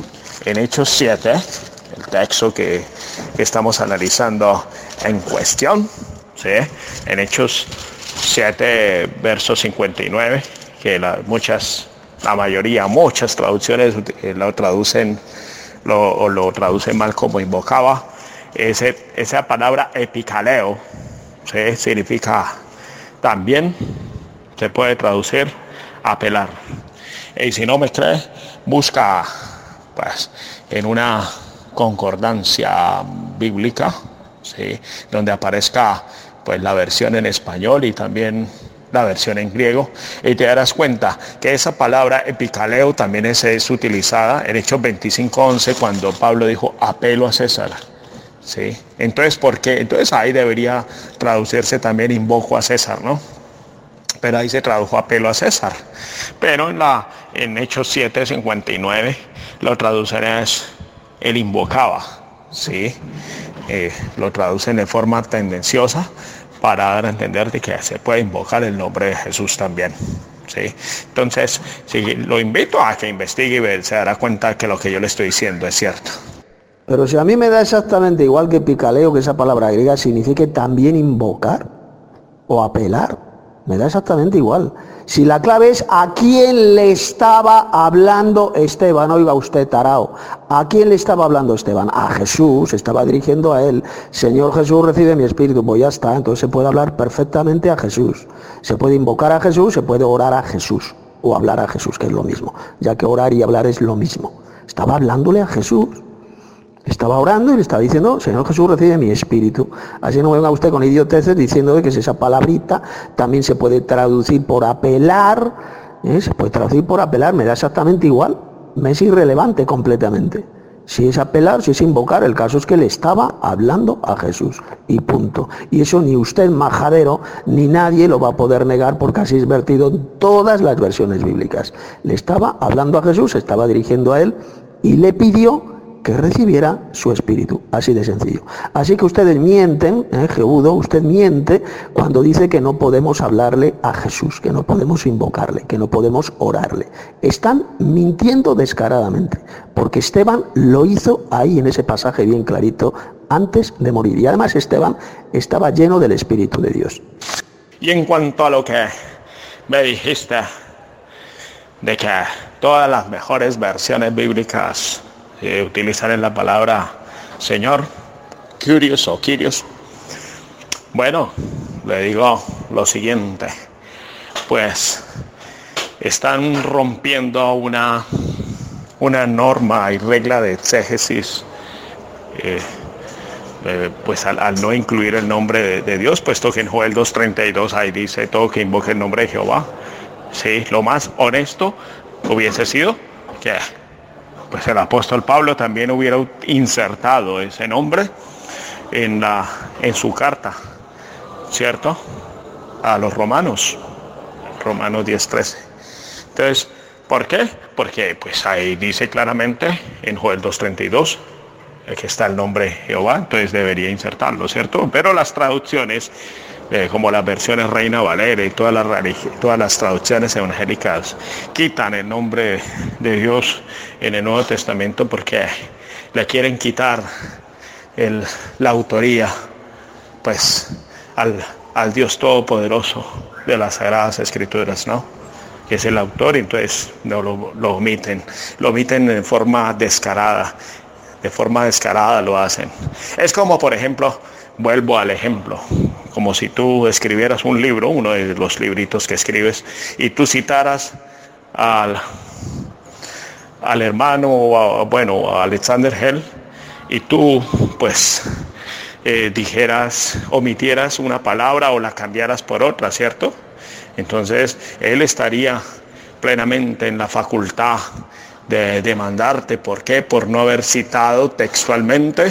en Hechos siete, el texto que, que estamos analizando en cuestión, ¿sí? En Hechos siete, verso cincuenta y nueve, que la, muchas, la mayoría, muchas traducciones lo traducen, lo, o lo traducen mal como invocaba. Ese, esa palabra epicaleo, ¿sí? Significa también, se puede traducir apelar. Y si no me crees, busca pues en una concordancia bíblica, ¿sí? Donde aparezca pues la versión en español y también la versión en griego, y te darás cuenta que esa palabra epicaleo también es, es utilizada en Hechos veinticinco once, cuando Pablo dijo apelo a César. ¿Sí? Entonces, ¿por qué? Entonces ahí debería traducirse también invoco a César, ¿no? Pero ahí se tradujo apelo a César. Pero en, la, en Hechos siete cincuenta y nueve lo traducen es él invocaba, ¿sí? Eh, lo traducen de forma tendenciosa para dar a entender de que se puede invocar el nombre de Jesús también, ¿sí? Entonces, sí, lo invito a que investigue y ve, se dará cuenta que lo que yo le estoy diciendo es cierto. Pero si a mí me da exactamente igual que epicaleo, que esa palabra griega signifique también invocar o apelar, me da exactamente igual. Si la clave es a quién le estaba hablando Esteban, oiga usted tarao, ¿a quién le estaba hablando Esteban? A Jesús, estaba dirigiendo a él. Señor Jesús, recibe mi espíritu, pues ya está, entonces se puede hablar perfectamente a Jesús. Se puede invocar a Jesús, se puede orar a Jesús, o hablar a Jesús, que es lo mismo, ya que orar y hablar es lo mismo. Estaba hablándole a Jesús. Estaba orando y le estaba diciendo, Señor Jesús, recibe mi espíritu. Así no venga usted con idioteces diciendo que esa palabrita también se puede traducir por apelar, ¿eh? Se puede traducir por apelar, me da exactamente igual, me es irrelevante completamente. Si es apelar, si es invocar, el caso es que le estaba hablando a Jesús y punto. Y eso ni usted, majadero, ni nadie lo va a poder negar, porque así es vertido en todas las versiones bíblicas. Le estaba hablando a Jesús, se estaba dirigiendo a él y le pidió que recibiera su espíritu, así de sencillo. Así que ustedes mienten, ¿eh, Jehúdo? Usted miente cuando dice que no podemos hablarle a Jesús, que no podemos invocarle, que no podemos orarle. Están mintiendo descaradamente, porque Esteban lo hizo ahí en ese pasaje bien clarito, antes de morir. Y además Esteban estaba lleno del Espíritu de Dios. Y en cuanto a lo que me dijiste, de que todas las mejores versiones bíblicas eh, utilizan la palabra Señor, Kyrios o Kyrios, bueno, le digo lo siguiente, pues están rompiendo una, una norma y regla de exégesis, eh, eh, pues al, al no incluir el nombre de, de Dios, puesto que en Joel dos treinta y dos ahí dice todo que invoque el nombre de Jehová. Sí, lo más honesto hubiese sido que pues el apóstol Pablo también hubiera insertado ese nombre en, la, en su carta, ¿cierto? A los romanos, Romanos diez trece. Entonces, ¿por qué? Porque pues ahí dice claramente en Joel dos treinta y dos que está el nombre Jehová, entonces debería insertarlo, ¿cierto? Pero las traducciones, Eh, como las versiones Reina Valera y todas las, todas las traducciones evangélicas, quitan el nombre de Dios en el Nuevo Testamento porque le quieren quitar el, la autoría pues al, al Dios Todopoderoso de las Sagradas Escrituras, ¿no? Que es el autor, entonces no lo, lo omiten, lo omiten de forma descarada, de forma descarada lo hacen. Es como, por ejemplo, vuelvo al ejemplo, como si tú escribieras un libro, uno de los libritos que escribes, y tú citaras al, al hermano, a, bueno, a Alexander Hell, y tú, pues, eh, dijeras, omitieras una palabra o la cambiaras por otra, ¿cierto? Entonces, él estaría plenamente en la facultad de demandarte. ¿Por qué? Por no haber citado textualmente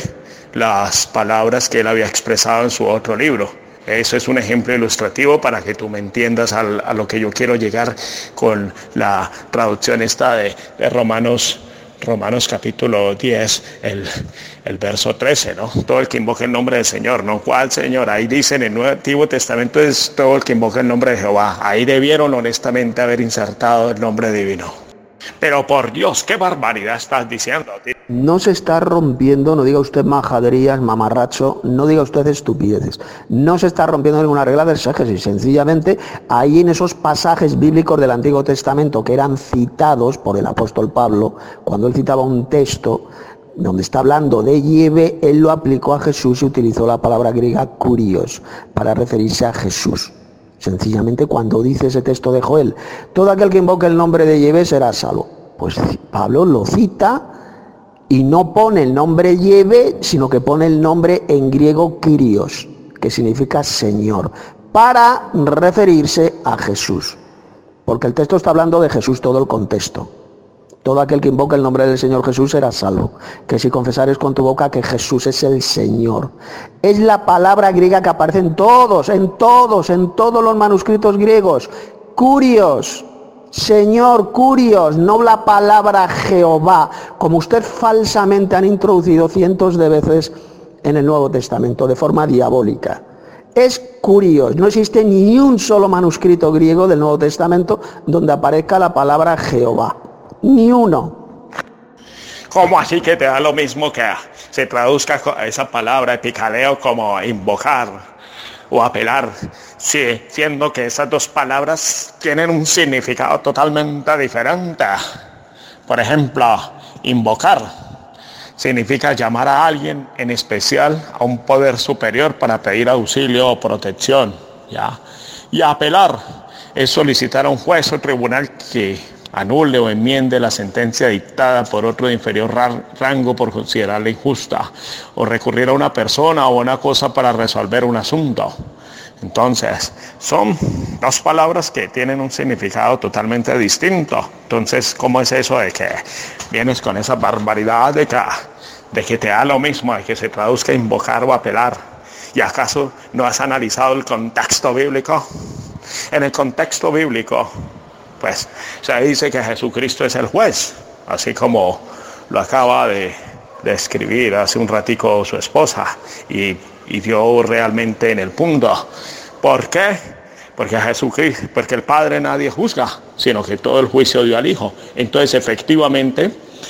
las palabras que él había expresado en su otro libro. Eso es un ejemplo ilustrativo para que tú me entiendas al, a lo que yo quiero llegar con la traducción esta de, de Romanos, Romanos capítulo diez, el, el verso trece, ¿no? Todo el que invoque el nombre del Señor, ¿no? ¿Cuál Señor? Ahí dice en el Nuevo Antiguo Testamento es todo el que invoque el nombre de Jehová. Ahí debieron honestamente haber insertado el nombre divino. Pero por Dios, qué barbaridad estás diciendo, tío. No se está rompiendo, no diga usted majaderías, mamarracho, no diga usted estupideces. No se está rompiendo ninguna regla del exégesis. Sencillamente, ahí en esos pasajes bíblicos del Antiguo Testamento que eran citados por el apóstol Pablo, cuando él citaba un texto donde está hablando de Yahvé, él lo aplicó a Jesús y utilizó la palabra griega kurios para referirse a Jesús. Sencillamente, cuando dice ese texto de Joel, todo aquel que invoque el nombre de Yahvé será salvo. Pues Pablo lo cita y no pone el nombre Yahvé, sino que pone el nombre en griego Kyrios, que significa Señor, para referirse a Jesús. Porque el texto está hablando de Jesús, todo el contexto. Todo aquel que invoque el nombre del Señor Jesús será salvo. Que si confesares con tu boca que Jesús es el Señor. Es la palabra griega que aparece en todos, en todos, en todos los manuscritos griegos. Kurios, Señor, Kurios, no la palabra Jehová, como usted falsamente han introducido cientos de veces en el Nuevo Testamento, de forma diabólica. Es Kurios, no existe ni un solo manuscrito griego del Nuevo Testamento donde aparezca la palabra Jehová. Ni uno. ¿Cómo así que te da lo mismo que se traduzca esa palabra epicaleo como invocar o apelar? Sí, siendo que esas dos palabras tienen un significado totalmente diferente. Por ejemplo, invocar significa llamar a alguien, en especial a un poder superior, para pedir auxilio o protección, ¿ya? Y apelar es solicitar a un juez o tribunal que anule o enmiende la sentencia dictada por otro de inferior rango por considerarla injusta, o recurrir a una persona o una cosa para resolver un asunto. Entonces, son dos palabras que tienen un significado totalmente distinto. Entonces, ¿cómo es eso de que vienes con esa barbaridad de que, de que te da lo mismo, de que se traduzca invocar o apelar? ¿Y acaso no has analizado el contexto bíblico? En el contexto bíblico, pues se dice que Jesucristo es el juez, así como lo acaba de de escribir hace un ratico su esposa y, y dio realmente en el punto. ¿Por qué? Porque a Jesucristo, porque el Padre nadie juzga, sino que todo el juicio dio al Hijo. Entonces efectivamente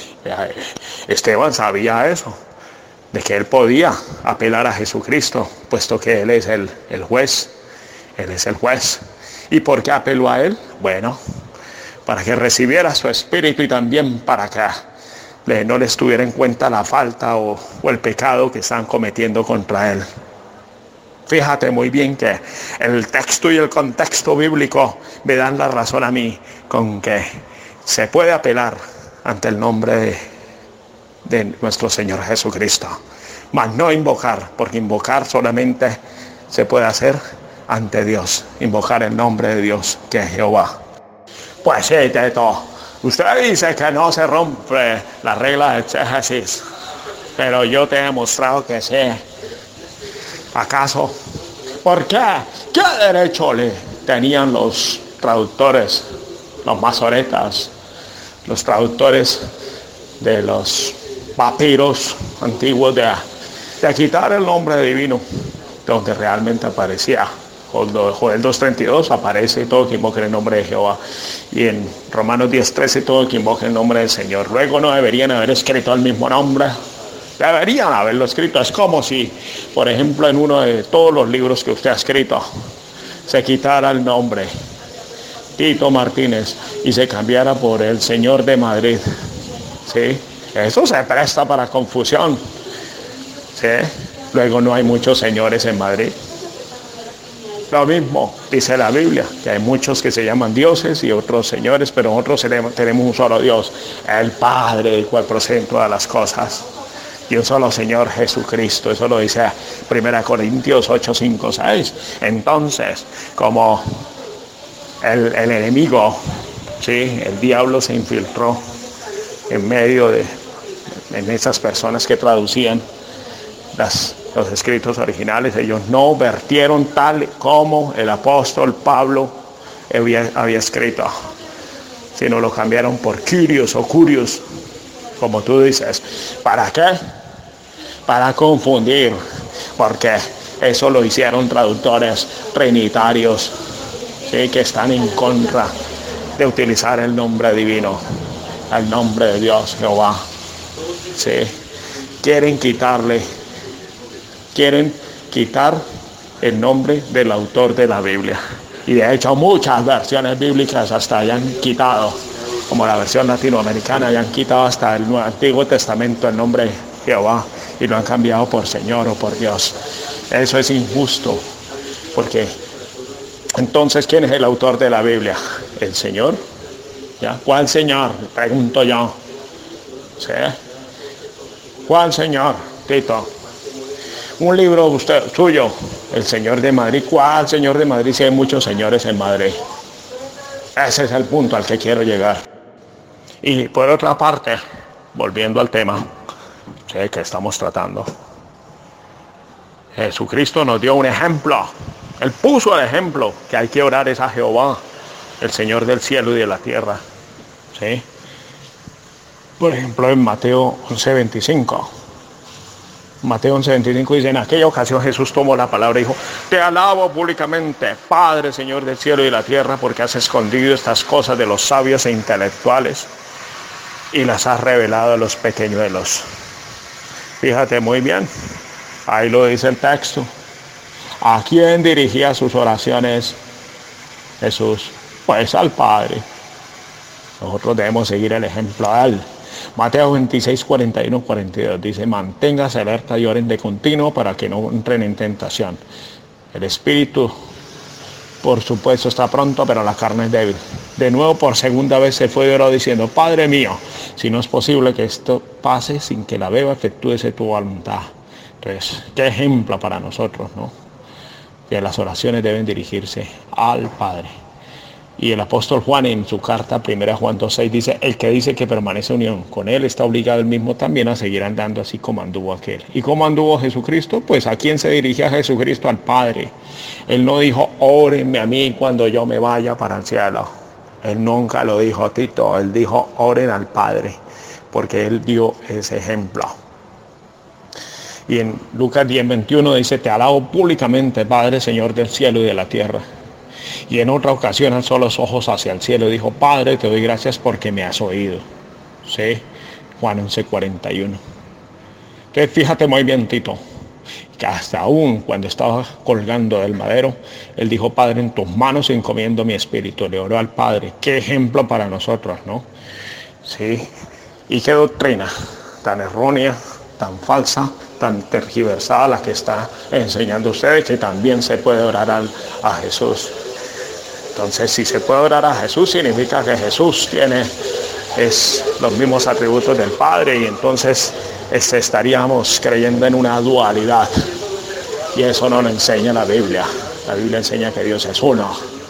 Esteban sabía eso, de que él podía apelar a Jesucristo, puesto que Él es el, el juez, Él es el juez. ¿Y por qué apeló a Él? Bueno, para que recibiera su espíritu y también para que le, no les tuviera en cuenta la falta o, o el pecado que están cometiendo contra Él. Fíjate muy bien que el texto y el contexto bíblico me dan la razón a mí con que se puede apelar ante el nombre de, de nuestro Señor Jesucristo, mas no invocar, porque invocar solamente se puede hacer ante Dios, invocar el nombre de Dios, que es Jehová. Pues sí, Teto, usted dice que no se rompe la regla de exégesis, pero yo te he demostrado que sí. ¿Acaso? ¿Por qué? ¿Qué derecho le tenían los traductores, los masoretas, los traductores de los papiros antiguos de, de quitar el nombre divino donde realmente aparecía? Joel dos treinta y dos aparece todo que invoque el nombre de Jehová, y en Romanos diez trece todo que invoque el nombre del Señor. Luego no deberían haber escrito el mismo nombre. Deberían haberlo escrito. Es como si, por ejemplo, en uno de todos los libros que usted ha escrito se quitara el nombre Tito Martínez y se cambiara por el Señor de Madrid. ¿Sí? Eso se presta para confusión. ¿Sí? Luego no hay muchos señores en Madrid. Lo mismo dice la Biblia, que hay muchos que se llaman dioses y otros señores, pero nosotros tenemos un solo Dios, el Padre, del cual proceden todas las cosas. Y un solo Señor Jesucristo. Eso lo dice primera Corintios ocho, cinco, seis. Entonces, como el, el enemigo, ¿sí? El diablo se infiltró en medio de en esas personas que traducían las, los escritos originales. Ellos no vertieron tal como el apóstol Pablo había, había escrito, sino lo cambiaron por Kyrios o Curios, como tú dices. ¿Para qué? Para confundir, porque eso lo hicieron traductores trinitarios, ¿sí? Que están en contra de utilizar el nombre divino, el nombre de Dios Jehová. ¿Sí? Quieren quitarle, quieren quitar el nombre del autor de la Biblia. Y de hecho muchas versiones bíblicas hasta hayan quitado, como la versión latinoamericana, hayan quitado hasta el Antiguo Testamento el nombre Jehová y lo han cambiado por Señor o por Dios. Eso es injusto, porque entonces ¿quién es el autor de la Biblia? ¿El Señor? ¿Ya? ¿Cuál Señor? Pregunto yo. ¿Sí? ¿Cuál Señor, Tito? Un libro usted, suyo, el Señor de Madrid. ¿Cuál Señor de Madrid si hay muchos señores en Madrid? Ese es el punto al que quiero llegar. Y por otra parte, volviendo al tema, ¿sí? Que estamos tratando, Jesucristo nos dio un ejemplo. Él puso el ejemplo que hay que orar es a Jehová, el Señor del cielo y de la tierra. ¿Sí? Por ejemplo, en Mateo once veinticinco. Mateo once veinticinco dice: en aquella ocasión Jesús tomó la palabra y dijo: te alabo públicamente, Padre, Señor del cielo y de la tierra, porque has escondido estas cosas de los sabios e intelectuales y las has revelado a los pequeñuelos. Fíjate muy bien, ahí lo dice el texto. ¿A quién dirigía sus oraciones Jesús? Pues al Padre. Nosotros debemos seguir el ejemplo de él. Mateo veintiséis, cuarenta y uno, cuarenta y dos dice: manténgase alerta y oren de continuo para que no entren en tentación. El espíritu, por supuesto, está pronto, pero la carne es débil. De nuevo, por segunda vez se fue y oró diciendo: Padre mío, si no es posible que esto pase sin que la beba, efectúese tu voluntad. Entonces, qué ejemplo para nosotros, ¿no? Que las oraciones deben dirigirse al Padre. Y el apóstol Juan en su carta, primera Juan dos seis, dice: el que dice que permanece en unión con él está obligado él mismo también a seguir andando así como anduvo aquel. ¿Y cómo anduvo Jesucristo? Pues ¿a quién se dirigía Jesucristo? Al Padre. Él no dijo: órenme a mí cuando yo me vaya para el cielo. Él nunca lo dijo, Tito. Él dijo: oren al Padre, porque él dio ese ejemplo. Y en Lucas diez veintiuno dice, te alabo públicamente, Padre, Señor del cielo y de la tierra. Y en otra ocasión alzó los ojos hacia el cielo y dijo, Padre, te doy gracias porque me has oído. ¿Sí? Juan once cuarenta y uno. Entonces fíjate muy bien, Tito, que hasta aún cuando estaba colgando del madero, él dijo, Padre, en tus manos encomiendo mi espíritu. Le oró al Padre. Qué ejemplo para nosotros, ¿no? Sí. Y qué doctrina tan errónea, tan falsa, tan tergiversada la que está enseñando ustedes, que también se puede orar al, a Jesús. Entonces, si se puede orar a Jesús, significa que Jesús tiene es, los mismos atributos del Padre, y entonces este, estaríamos creyendo en una dualidad. Y eso no lo enseña la Biblia. La Biblia enseña que Dios es uno.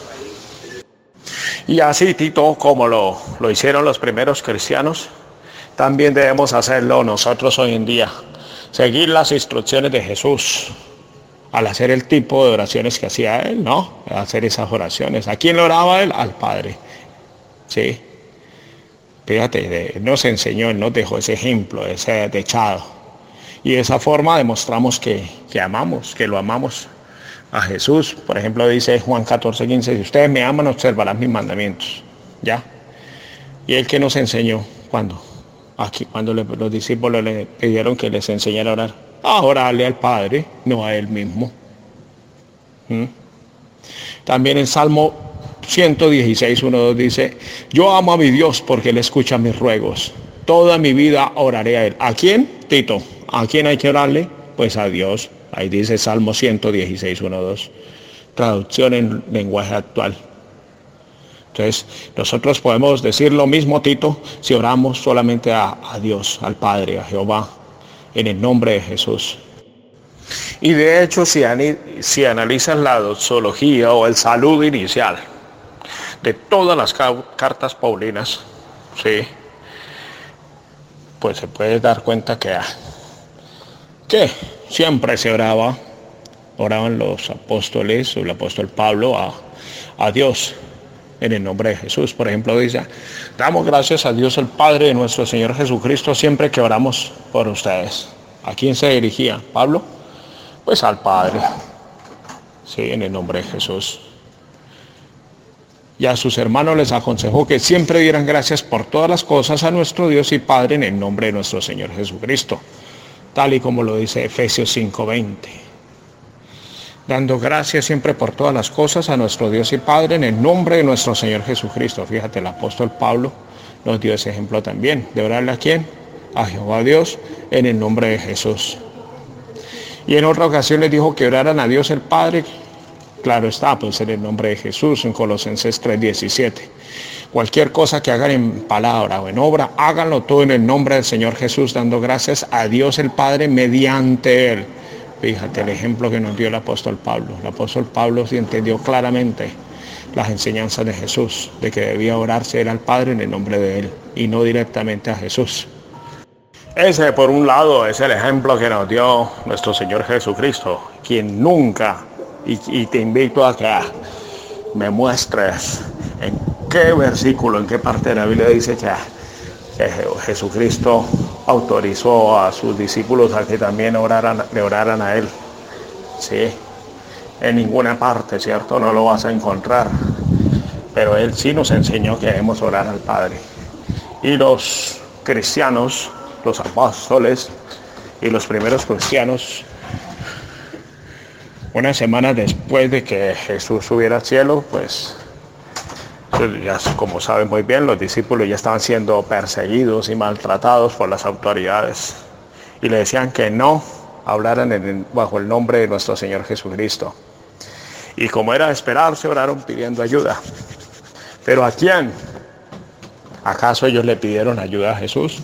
Y así, Tito, como lo, lo hicieron los primeros cristianos, también debemos hacerlo nosotros hoy en día. Seguir las instrucciones de Jesús al hacer el tipo de oraciones que hacía él, ¿no? Hacer esas oraciones. ¿A quién le oraba él? Al Padre. ¿Sí? Fíjate, él nos enseñó, él nos dejó ese ejemplo, ese techado. Y de esa forma demostramos que, que amamos, que lo amamos a Jesús. Por ejemplo, dice Juan catorce quince, si ustedes me aman, observarán mis mandamientos. ¿Ya? Y él que nos enseñó, ¿cuándo? Aquí, cuando le, los discípulos le pidieron que les enseñara a orar. A orarle al Padre, no a él mismo. ¿Mm? También en Salmo ciento dieciséis, uno dos dice, yo amo a mi Dios porque él escucha mis ruegos. Toda mi vida oraré a él. ¿A quién? Tito. ¿A quién hay que orarle? Pues a Dios. Ahí dice Salmo ciento dieciséis, uno dos. Traducción en lenguaje actual. Entonces, nosotros podemos decir lo mismo, Tito, si oramos solamente a, a Dios, al Padre, a Jehová, en el nombre de Jesús. Y de hecho, si, si analizas la doxología o el saludo inicial de todas las cartas paulinas, ¿sí? Pues se puede dar cuenta que, que siempre se oraba, oraban los apóstoles, o el apóstol Pablo, a, a Dios, en el nombre de Jesús. Por ejemplo, dice, damos gracias a Dios el Padre de nuestro Señor Jesucristo siempre que oramos por ustedes. ¿A quién se dirigía Pablo? Pues al Padre. Sí, en el nombre de Jesús. Y a sus hermanos les aconsejó que siempre dieran gracias por todas las cosas a nuestro Dios y Padre en el nombre de nuestro Señor Jesucristo. Tal y como lo dice Efesios cinco veinte. Dando gracias siempre por todas las cosas a nuestro Dios y Padre en el nombre de nuestro Señor Jesucristo. Fíjate, el apóstol Pablo nos dio ese ejemplo también. ¿De orarle a quién? A Jehová Dios en el nombre de Jesús. Y en otra ocasión les dijo que oraran a Dios el Padre. Claro está, pues en el nombre de Jesús, en Colosenses tres diecisiete. Cualquier cosa que hagan en palabra o en obra, háganlo todo en el nombre del Señor Jesús, dando gracias a Dios el Padre mediante Él. Fíjate el ejemplo que nos dio el apóstol Pablo. El apóstol Pablo sí entendió claramente las enseñanzas de Jesús, de que debía orarse él al Padre en el nombre de Él y no directamente a Jesús. Ese, por un lado, es el ejemplo que nos dio nuestro Señor Jesucristo, quien nunca, y, y te invito a que me muestres en qué versículo, en qué parte de la Biblia dice que, que Jesucristo autorizó a sus discípulos a que también oraran, le oraran a Él. Sí, en ninguna parte, ¿cierto? No lo vas a encontrar. Pero Él sí nos enseñó que debemos orar al Padre. Y los cristianos, los apóstoles y los primeros cristianos, una semana después de que Jesús subiera al cielo, pues ya como saben muy bien, los discípulos ya estaban siendo perseguidos y maltratados por las autoridades y le decían que no hablaran en, bajo el nombre de nuestro Señor Jesucristo. Y como era de esperarse, oraron pidiendo ayuda. ¿Pero a quién? ¿Acaso ellos le pidieron ayuda a Jesús?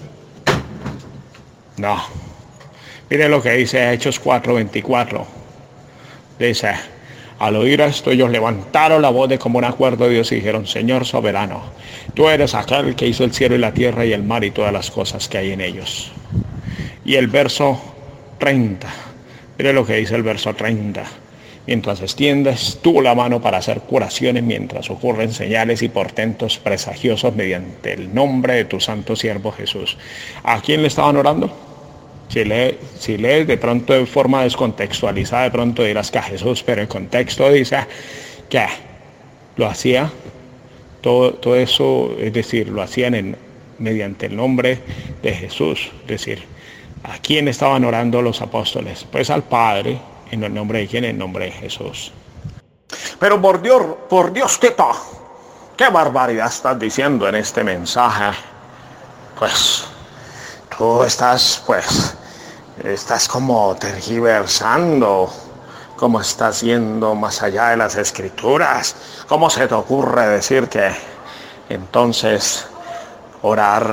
No. Miren lo que dice Hechos cuatro veinticuatro. Dice, al oír esto ellos levantaron la voz de común acuerdo a Dios y dijeron, Señor soberano, tú eres aquel que hizo el cielo y la tierra y el mar y todas las cosas que hay en ellos. Y el verso treinta, mire lo que dice el verso treinta. Mientras extiendes tú la mano para hacer curaciones, mientras ocurren señales y portentos presagiosos mediante el nombre de tu santo siervo Jesús. ¿A quién le estaban orando? Si lees si lee de pronto de forma descontextualizada, de pronto dirás que a Jesús, pero el contexto dice que lo hacía, todo, todo eso, es decir, lo hacían en, mediante el nombre de Jesús. Es decir, ¿a quién estaban orando los apóstoles? Pues al Padre. ¿En el nombre de quién? En el nombre de Jesús. Pero por Dios, por Dios, Tito, qué barbaridad estás diciendo en este mensaje. Pues tú estás, pues, estás como tergiversando, como estás yendo más allá de las escrituras. ¿Cómo se te ocurre decir que entonces orar,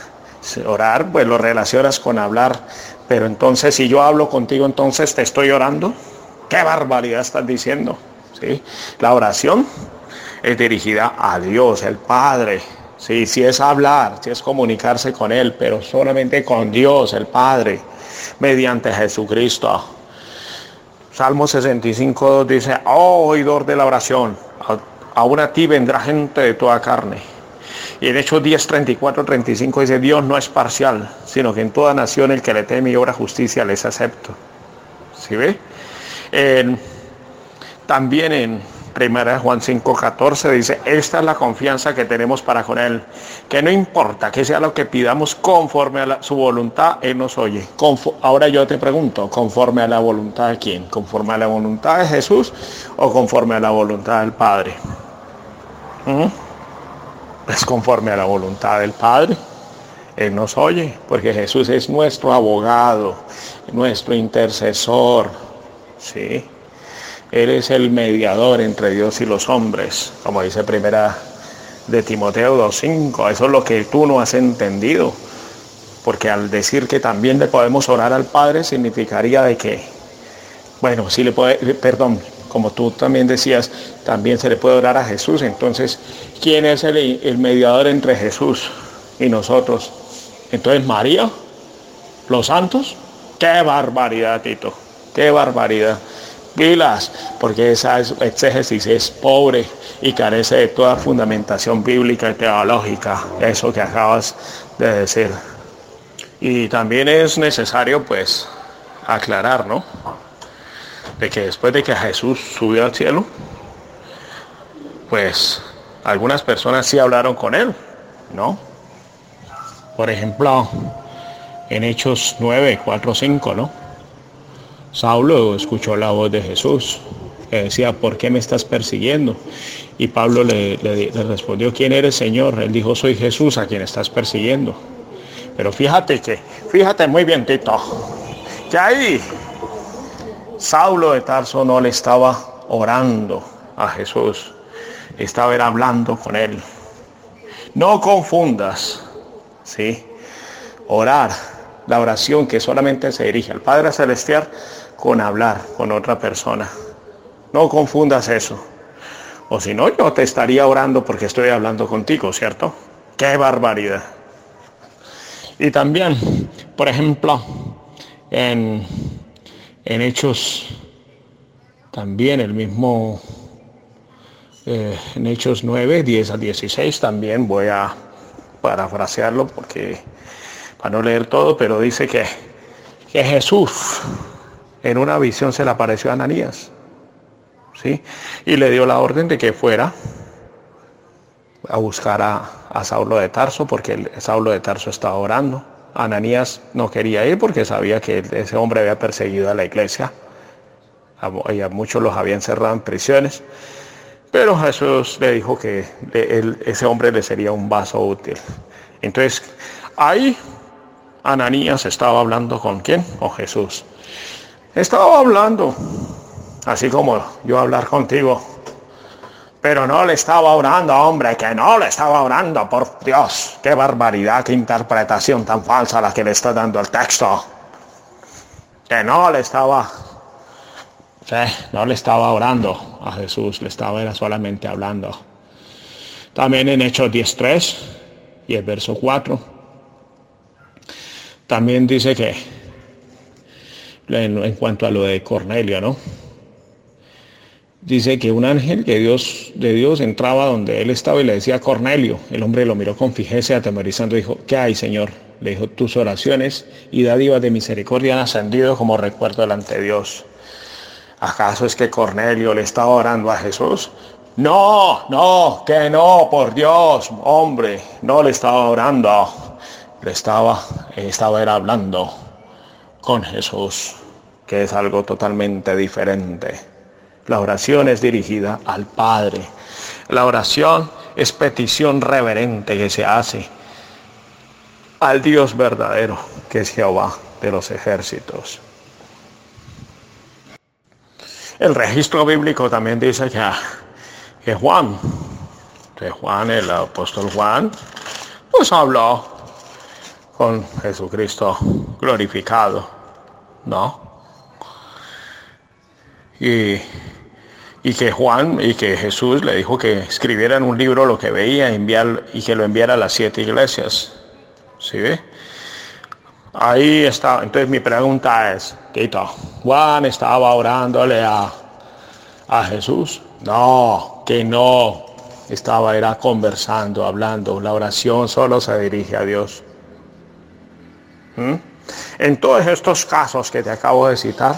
orar, pues lo relacionas con hablar, pero entonces si yo hablo contigo, entonces te estoy orando? ¿Qué barbaridad estás diciendo? ¿Sí? La oración es dirigida a Dios, el Padre. Sí, sí es hablar, sí es comunicarse con Él, pero solamente con Dios, el Padre, mediante Jesucristo. Salmo sesenta y cinco, dos dice: oh, oidor de la oración, aún a ti vendrá gente de toda carne. Y en Hechos diez, treinta y cuatro, treinta y cinco dice: Dios no es parcial, sino que en toda nación el que le teme y obra justicia les acepto. ¿Sí ve? Eh, también en primera de Juan cinco, catorce dice: esta es la confianza que tenemos para con Él, que no importa que sea lo que pidamos, conforme a la, su voluntad, Él nos oye. Confo- Ahora yo te pregunto, ¿conforme a la voluntad de quién? ¿Conforme a la voluntad de Jesús o conforme a la voluntad del Padre? ¿Mm? Es conforme a la voluntad del Padre. Él nos oye, porque Jesús es nuestro abogado, nuestro intercesor, ¿sí? Él es el mediador entre Dios y los hombres, como dice primera de Timoteo dos cinco. Eso es lo que tú no has entendido, porque al decir que también le podemos orar al Padre, significaría de que, bueno, sí le puede, perdón, como tú también decías, también se le puede orar a Jesús. Entonces, ¿quién es el, el mediador entre Jesús y nosotros? Entonces, María, los santos. ¡Qué barbaridad, Tito! ¡Qué barbaridad! Pilas, porque esa exégesis es pobre y carece de toda fundamentación bíblica y teológica, eso que acabas de decir. Y también es necesario, pues, aclarar, ¿no?, de que después de que Jesús subió al cielo, pues algunas personas sí hablaron con Él, ¿no? Por ejemplo, en Hechos nueve, cuatro, cinco, ¿no? Saulo escuchó la voz de Jesús, que decía: ¿por qué me estás persiguiendo? Y Pablo le, le, le respondió: ¿quién eres, Señor? Él dijo: soy Jesús a quien estás persiguiendo. Pero fíjate que, fíjate muy bien, Tito, que ahí Saulo de Tarso no le estaba orando a Jesús, estaba era hablando con Él. No confundas, ¿sí?, orar, la oración que solamente se dirige al Padre Celestial, con hablar con otra persona. No confundas eso. O si no, yo te estaría orando porque estoy hablando contigo, ¿cierto? ¡Qué barbaridad! Y también, por ejemplo, en, en Hechos, también el mismo, eh, en Hechos nueve, diez a dieciséis, también voy a parafrasearlo porque, para no leer todo, pero dice que, que Jesús en una visión se le apareció a Ananías, ¿sí?, y le dio la orden de que fuera a buscar a, a Saulo de Tarso, porque el, Saulo de Tarso estaba orando. Ananías no quería ir porque sabía que ese hombre había perseguido a la iglesia, a, y a muchos los había encerrado en prisiones, pero Jesús le dijo que él, ese hombre le sería un vaso útil. Entonces, ahí Ananías estaba hablando ¿con quién? Con Jesús. Estaba hablando, así como yo hablar contigo, pero no le estaba orando, hombre, que no le estaba orando, por Dios. Qué barbaridad, qué interpretación tan falsa la que le está dando el texto. Que no le estaba, sí, no le estaba orando a Jesús, le estaba era solamente hablando. También en Hechos diez, tres y el verso cuatro, también dice que, en, en cuanto a lo de Cornelio, ¿no?, dice que un ángel de Dios, de Dios entraba donde él estaba y le decía: Cornelio. El hombre lo miró con fijeza, atemorizando, y dijo: ¿qué hay, Señor? Le dijo, tus oraciones y dádivas de misericordia han ascendido como recuerdo delante de Dios. ¿Acaso es que Cornelio le estaba orando a Jesús? No, no, que no, por Dios, hombre, no le estaba orando. Le estaba, estaba era hablando con Jesús, que es algo totalmente diferente. La oración es dirigida al Padre. La oración es petición reverente que se hace al Dios verdadero, que es Jehová de los ejércitos. El registro bíblico también dice que, que Juan, que Juan, el apóstol Juan, pues habló con Jesucristo glorificado, ¿no? Y, y que Juan, y que Jesús le dijo que escribiera en un libro lo que veía enviar, y que lo enviara a las siete iglesias. ¿Sí ve? Ahí está. Entonces mi pregunta es, Tito, ¿Juan estaba orándole a, a Jesús? No, que no. Estaba era conversando, hablando. La oración solo se dirige a Dios. ¿Mm? En todos estos casos que te acabo de citar,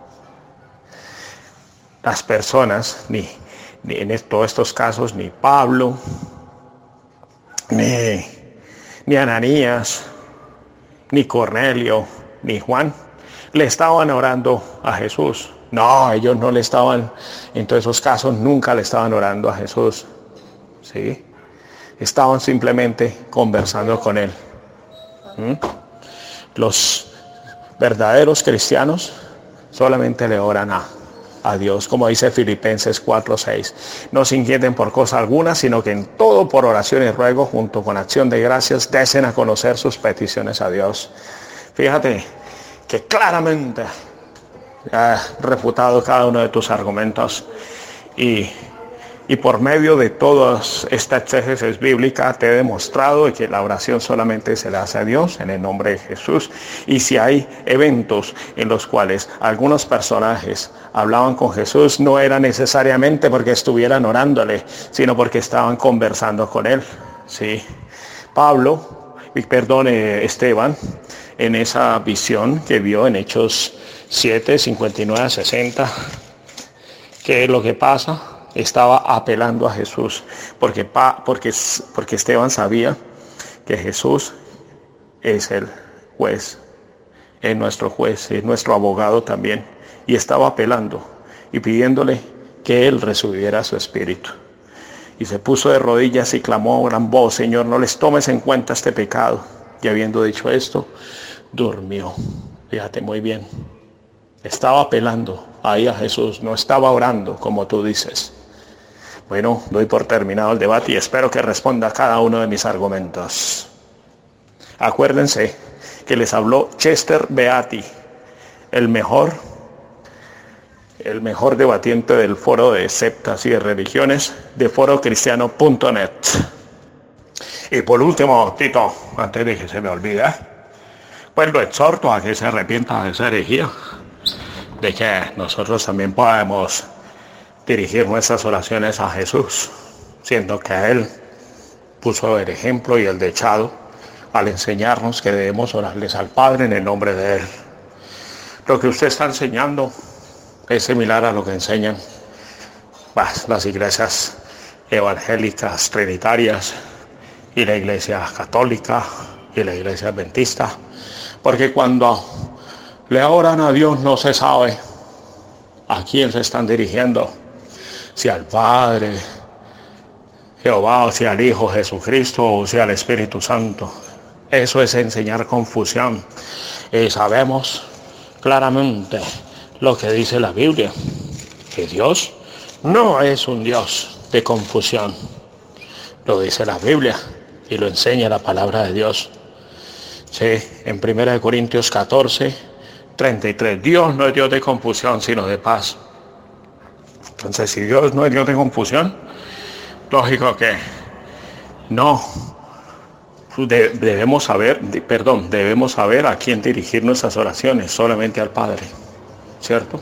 las personas, ni, ni en todos estos casos, ni Pablo, ni, ni Ananías, ni Cornelio, ni Juan, le estaban orando a Jesús. No, ellos no le estaban, en todos esos casos nunca le estaban orando a Jesús. ¿Sí? Estaban simplemente conversando con él. ¿Mm? Los verdaderos cristianos solamente le oran a, a Dios, como dice Filipenses cuatro seis. No se inquieten por cosa alguna, sino que en todo por oración y ruego, junto con acción de gracias, desen a conocer sus peticiones a Dios. Fíjate que claramente ha refutado cada uno de tus argumentos y Y por medio de toda esta exégesis bíblica te he demostrado que la oración solamente se le hace a Dios en el nombre de Jesús. Y si hay eventos en los cuales algunos personajes hablaban con Jesús, no era necesariamente porque estuvieran orándole, sino porque estaban conversando con él. Sí. Pablo, perdón, Esteban, en esa visión que vio en Hechos siete, cincuenta y nueve a sesenta, ¿qué es lo que pasa? Estaba apelando a Jesús, porque, porque, porque Esteban sabía que Jesús es el juez, es nuestro juez, es nuestro abogado también, y estaba apelando y pidiéndole que él recibiera su espíritu. Y se puso de rodillas y clamó a gran voz, Señor, no les tomes en cuenta este pecado. Y habiendo dicho esto, durmió. Fíjate muy bien. Estaba apelando ahí a Jesús, no estaba orando como tú dices. Bueno, doy por terminado el debate y espero que responda a cada uno de mis argumentos. Acuérdense que les habló Chester Beatty, el mejor, el mejor debatiente del foro de sectas y de religiones de foro cristiano punto net. Y por último, Tito, antes de que se me olvide, pues lo exhorto a que se arrepienta de esa herejía, de que nosotros también podemos dirigir nuestras oraciones a Jesús, siendo que Él puso el ejemplo y el dechado al enseñarnos que debemos orarles al Padre en el nombre de Él. Lo que usted está enseñando es similar a lo que enseñan bah, las iglesias evangélicas trinitarias y la iglesia católica y la iglesia adventista, porque cuando le oran a Dios no se sabe a quién se están dirigiendo, si al Padre, Jehová, o si al Hijo Jesucristo, o si al Espíritu Santo. Eso es enseñar confusión. Y sabemos claramente lo que dice la Biblia, que Dios no es un Dios de confusión. Lo dice la Biblia y lo enseña la palabra de Dios. Sí, en primera de Corintios catorce, treinta y tres. Dios no es Dios de confusión, sino de paz. Entonces, si Dios no es Dios de confusión, lógico que no de, debemos saber, de, perdón, debemos saber a quién dirigir nuestras oraciones, solamente al Padre, ¿cierto?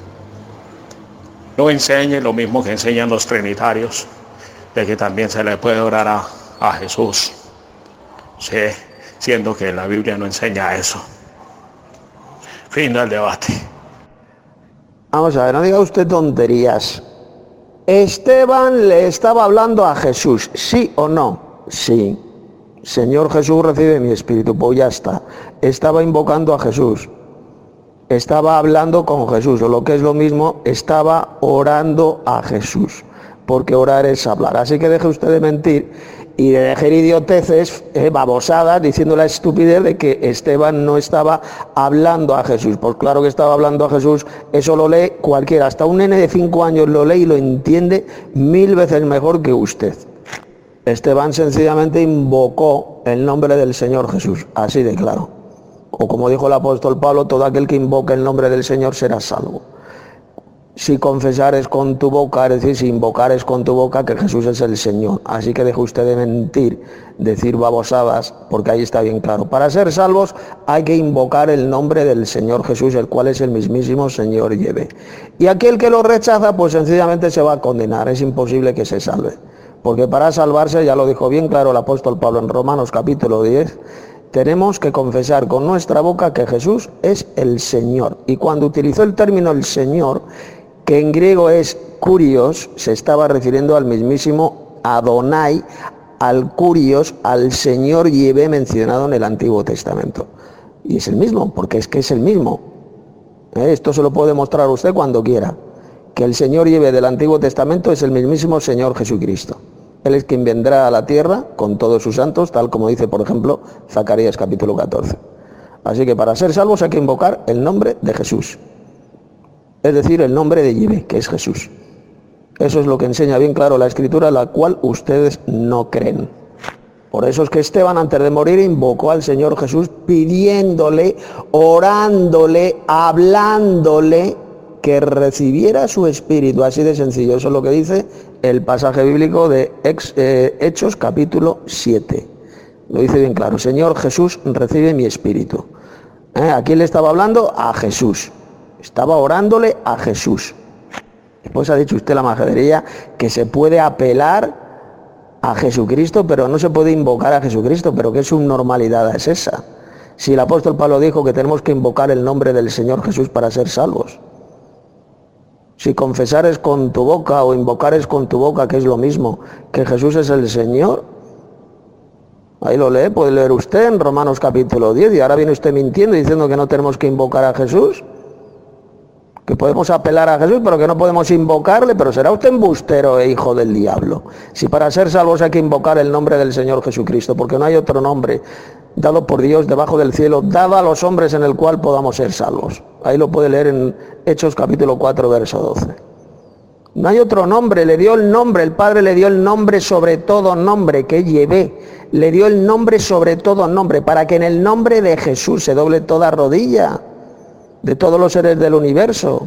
No enseñe lo mismo que enseñan los trinitarios, de que también se le puede orar a, a Jesús. Sí, siendo que la Biblia no enseña eso. Fin del debate. Vamos a ver, no diga usted tonterías. Esteban le estaba hablando a Jesús, ¿sí o no? Sí. Señor Jesús, recibe mi espíritu. Pues ya está. Estaba invocando a Jesús. Estaba hablando con Jesús, o lo que es lo mismo, estaba orando a Jesús. Porque orar es hablar. Así que deje usted de mentir y de dejar idioteces, eh, babosadas, diciendo la estupidez de que Esteban no estaba hablando a Jesús. Pues claro que estaba hablando a Jesús, eso lo lee cualquiera, hasta un nene de cinco años lo lee y lo entiende mil veces mejor que usted. Esteban sencillamente invocó el nombre del Señor Jesús, así de claro. O como dijo el apóstol Pablo, todo aquel que invoque el nombre del Señor será salvo. Si confesares con tu boca, es decir, si invocares con tu boca que Jesús es el Señor. Así que deje usted de mentir, decir babosadas, porque ahí está bien claro. Para ser salvos hay que invocar el nombre del Señor Jesús, el cual es el mismísimo Señor Yahvé. Y aquel que lo rechaza, pues sencillamente se va a condenar, es imposible que se salve. Porque para salvarse, ya lo dijo bien claro el apóstol Pablo en Romanos capítulo diez, tenemos que confesar con nuestra boca que Jesús es el Señor. Y cuando utilizó el término el Señor, que en griego es kurios, se estaba refiriendo al mismísimo Adonai, al kurios, al Señor Yahvé mencionado en el Antiguo Testamento. Y es el mismo, porque es que es el mismo. ¿Eh? Esto se lo puede demostrar usted cuando quiera, que el Señor Yahvé del Antiguo Testamento es el mismísimo Señor Jesucristo. Él es quien vendrá a la tierra con todos sus santos, tal como dice, por ejemplo, Zacarías capítulo catorce. Así que para ser salvos hay que invocar el nombre de Jesús. Es decir, el nombre de Yahvé, que es Jesús. Eso es lo que enseña bien claro la Escritura, la cual ustedes no creen. Por eso es que Esteban, antes de morir, invocó al Señor Jesús pidiéndole, orándole, hablándole, que recibiera su espíritu. Así de sencillo. Eso es lo que dice el pasaje bíblico de Hechos capítulo siete. Lo dice bien claro. Señor Jesús, recibe mi espíritu. ¿Eh? ¿A quién le estaba hablando? A Jesús. Estaba orándole a Jesús. Después ha dicho usted la majadería que se puede apelar a Jesucristo, pero no se puede invocar a Jesucristo. Pero ¿qué subnormalidad es esa? Si el apóstol Pablo dijo que tenemos que invocar el nombre del Señor Jesús para ser salvos. Si confesares con tu boca o invocares con tu boca, que es lo mismo, que Jesús es el Señor, ahí lo lee, puede leer usted en Romanos capítulo diez, y ahora viene usted mintiendo diciendo que no tenemos que invocar a Jesús, que podemos apelar a Jesús, pero que no podemos invocarle. Pero será usted embustero e hijo del diablo, si para ser salvos hay que invocar el nombre del Señor Jesucristo, porque no hay otro nombre dado por Dios debajo del cielo, dado a los hombres en el cual podamos ser salvos. Ahí lo puede leer en Hechos capítulo cuatro, verso doce. No hay otro nombre, le dio el nombre, el Padre le dio el nombre sobre todo nombre, que Yahvé, le dio el nombre sobre todo nombre, para que en el nombre de Jesús se doble toda rodilla de todos los seres del universo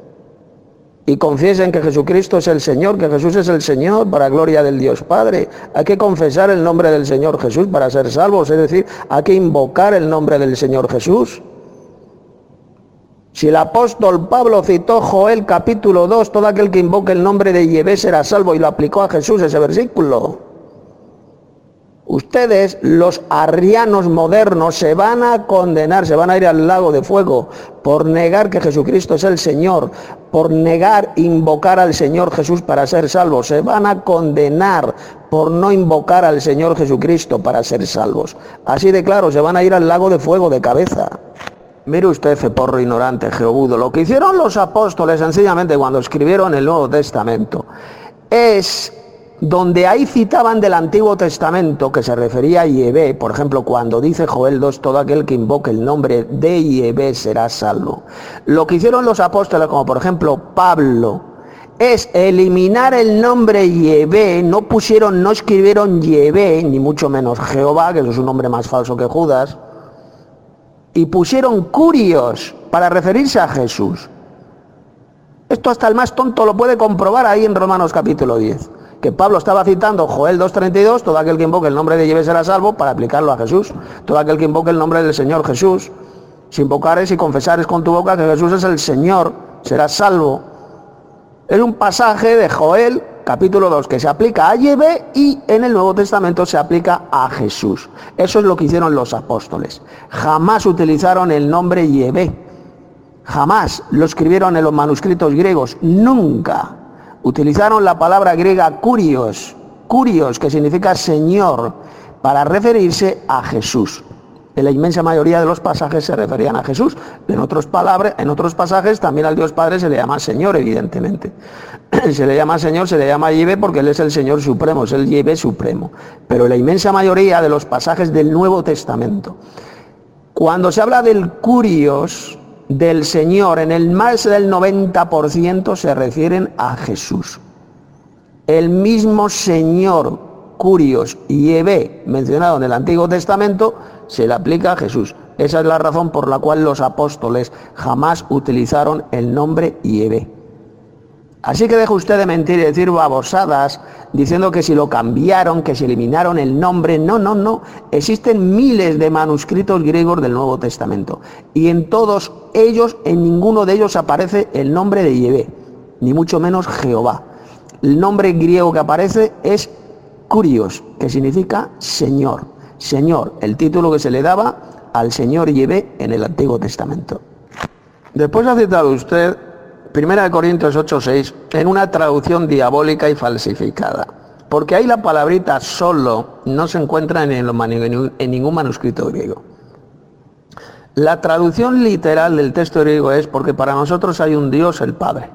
y confiesen que Jesucristo es el Señor, que Jesús es el Señor, para gloria del Dios Padre. Hay que confesar el nombre del Señor Jesús para ser salvos, es decir, hay que invocar el nombre del Señor Jesús. Si el apóstol Pablo citó Joel capítulo dos, todo aquel que invoque el nombre de Yahvé será salvo, y lo aplicó a Jesús ese versículo. Ustedes, los arrianos modernos, se van a condenar, se van a ir al lago de fuego por negar que Jesucristo es el Señor, por negar invocar al Señor Jesús para ser salvos. Se van a condenar por no invocar al Señor Jesucristo para ser salvos. Así de claro, se van a ir al lago de fuego de cabeza. Mire usted, feporro ignorante, jeobudo, lo que hicieron los apóstoles sencillamente cuando escribieron el Nuevo Testamento es, donde ahí citaban del Antiguo Testamento que se refería a Yahvé, por ejemplo, cuando dice Joel dos, todo aquel que invoque el nombre de Yahvé será salvo. Lo que hicieron los apóstoles, como por ejemplo Pablo, es eliminar el nombre Yahvé. No pusieron, no escribieron Yahvé, ni mucho menos Jehová, que eso es un nombre más falso que Judas, y pusieron Kurios para referirse a Jesús. Esto hasta el más tonto lo puede comprobar ahí en Romanos capítulo diez. Que Pablo estaba citando Joel dos treinta y dos, todo aquel que invoque el nombre de Yahvé será salvo, para aplicarlo a Jesús. Todo aquel que invoque el nombre del Señor Jesús, si invocares y confesares con tu boca que Jesús es el Señor, serás salvo. Es un pasaje de Joel capítulo dos, que se aplica a Yahvé, y en el Nuevo Testamento se aplica a Jesús. Eso es lo que hicieron los apóstoles. Jamás utilizaron el nombre Yahvé. Jamás lo escribieron en los manuscritos griegos. Nunca. Utilizaron la palabra griega kurios, kurios, que significa Señor, para referirse a Jesús. En la inmensa mayoría de los pasajes se referían a Jesús. En otros, palabras, en otros pasajes también al Dios Padre se le llama Señor, evidentemente. Se le llama Señor, se le llama Yahvé porque Él es el Señor Supremo, es el Yahvé Supremo. Pero en la inmensa mayoría de los pasajes del Nuevo Testamento, cuando se habla del kurios, del Señor, en el más del noventa por ciento se refieren a Jesús. El mismo Señor, kurios y Yahvé, mencionado en el Antiguo Testamento, se le aplica a Jesús. Esa es la razón por la cual los apóstoles jamás utilizaron el nombre Yahvé. Así que deje usted de mentir y decir babosadas diciendo que si lo cambiaron, que si eliminaron el nombre. No, no, no. Existen miles de manuscritos griegos del Nuevo Testamento. Y en todos ellos, en ninguno de ellos aparece el nombre de Yahvé, ni mucho menos Jehová. El nombre griego que aparece es kurios, que significa Señor. Señor, el título que se le daba al Señor Yahvé en el Antiguo Testamento. Después ha citado usted Primera de Corintios ocho seis en una traducción diabólica y falsificada, porque ahí la palabrita solo no se encuentra en, el, en ningún manuscrito griego. La traducción literal del texto griego es: porque para nosotros hay un Dios, el Padre.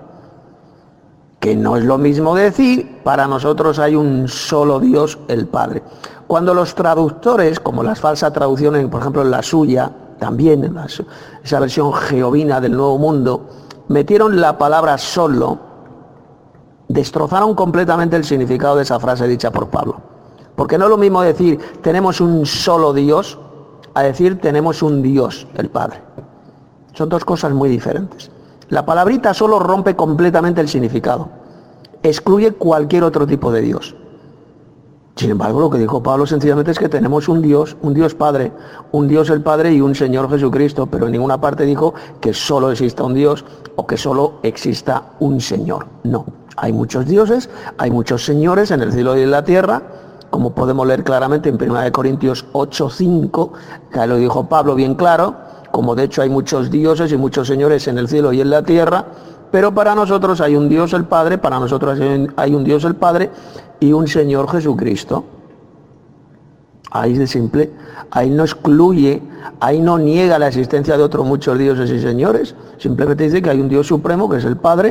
Que no es lo mismo decir, para nosotros hay un solo Dios, el Padre. Cuando los traductores, como las falsas traducciones, por ejemplo en la suya, también en la, esa versión jehovina del Nuevo Mundo, metieron la palabra solo, destrozaron completamente el significado de esa frase dicha por Pablo. Porque no es lo mismo decir tenemos un solo Dios a decir tenemos un Dios, el Padre. Son dos cosas muy diferentes. La palabrita solo rompe completamente el significado, excluye cualquier otro tipo de Dios. Sin embargo, lo que dijo Pablo sencillamente es que tenemos un Dios, un Dios Padre, un Dios el Padre y un Señor Jesucristo, pero en ninguna parte dijo que solo exista un Dios o que solo exista un Señor. No, hay muchos dioses, hay muchos señores en el cielo y en la tierra, como podemos leer claramente en Primera de Corintios ocho cinco, que lo dijo Pablo bien claro, como de hecho hay muchos dioses y muchos señores en el cielo y en la tierra, pero para nosotros hay un Dios el Padre, para nosotros hay un Dios el Padre y un Señor Jesucristo. Ahí es de simple, ahí no excluye, ahí no niega la existencia de otros muchos dioses y señores, simplemente dice que hay un Dios supremo, que es el Padre,